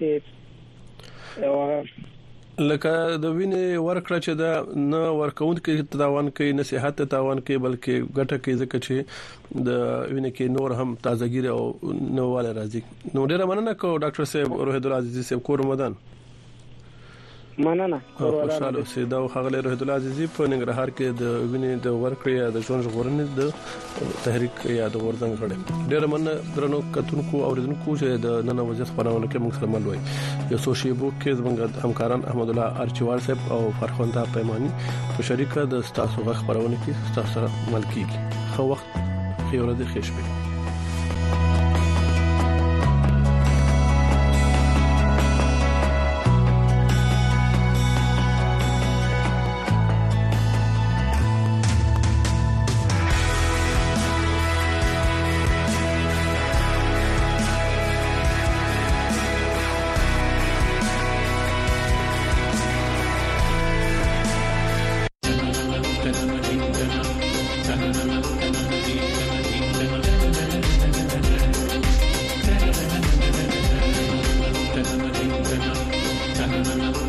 څه لکه د وینې ورکړه چې دا نه ورکوون کې تاوان کوي نصيحت تاوان کوي بلکې ګټه کوي ځکه چې د وینې کې نور هم تازګي او نواله راځي نو ډیره مننه کو ډاکټر صاحب روحید العزیزی صاحب کور رمضان مننه خوشاله سي دا خغله روحید العزیزی په ننګرهار کې د وینې د ورکړې یا د ژوند ژغورنې د تحریک یا د ورزنګ غړي ډیره مننه درنو کتونکو اوریدونکو چې د نن ورځې خبرونه کې موږ سره مل وای یو سوشي بوک کې زموږ همکاران احمد الله ارچوال صاحب او فرخنده پیمانی په شریکه د تاسو غ خبرونه کې تاسو سره مل کیږي خو وخت خیره د خښبه ډیر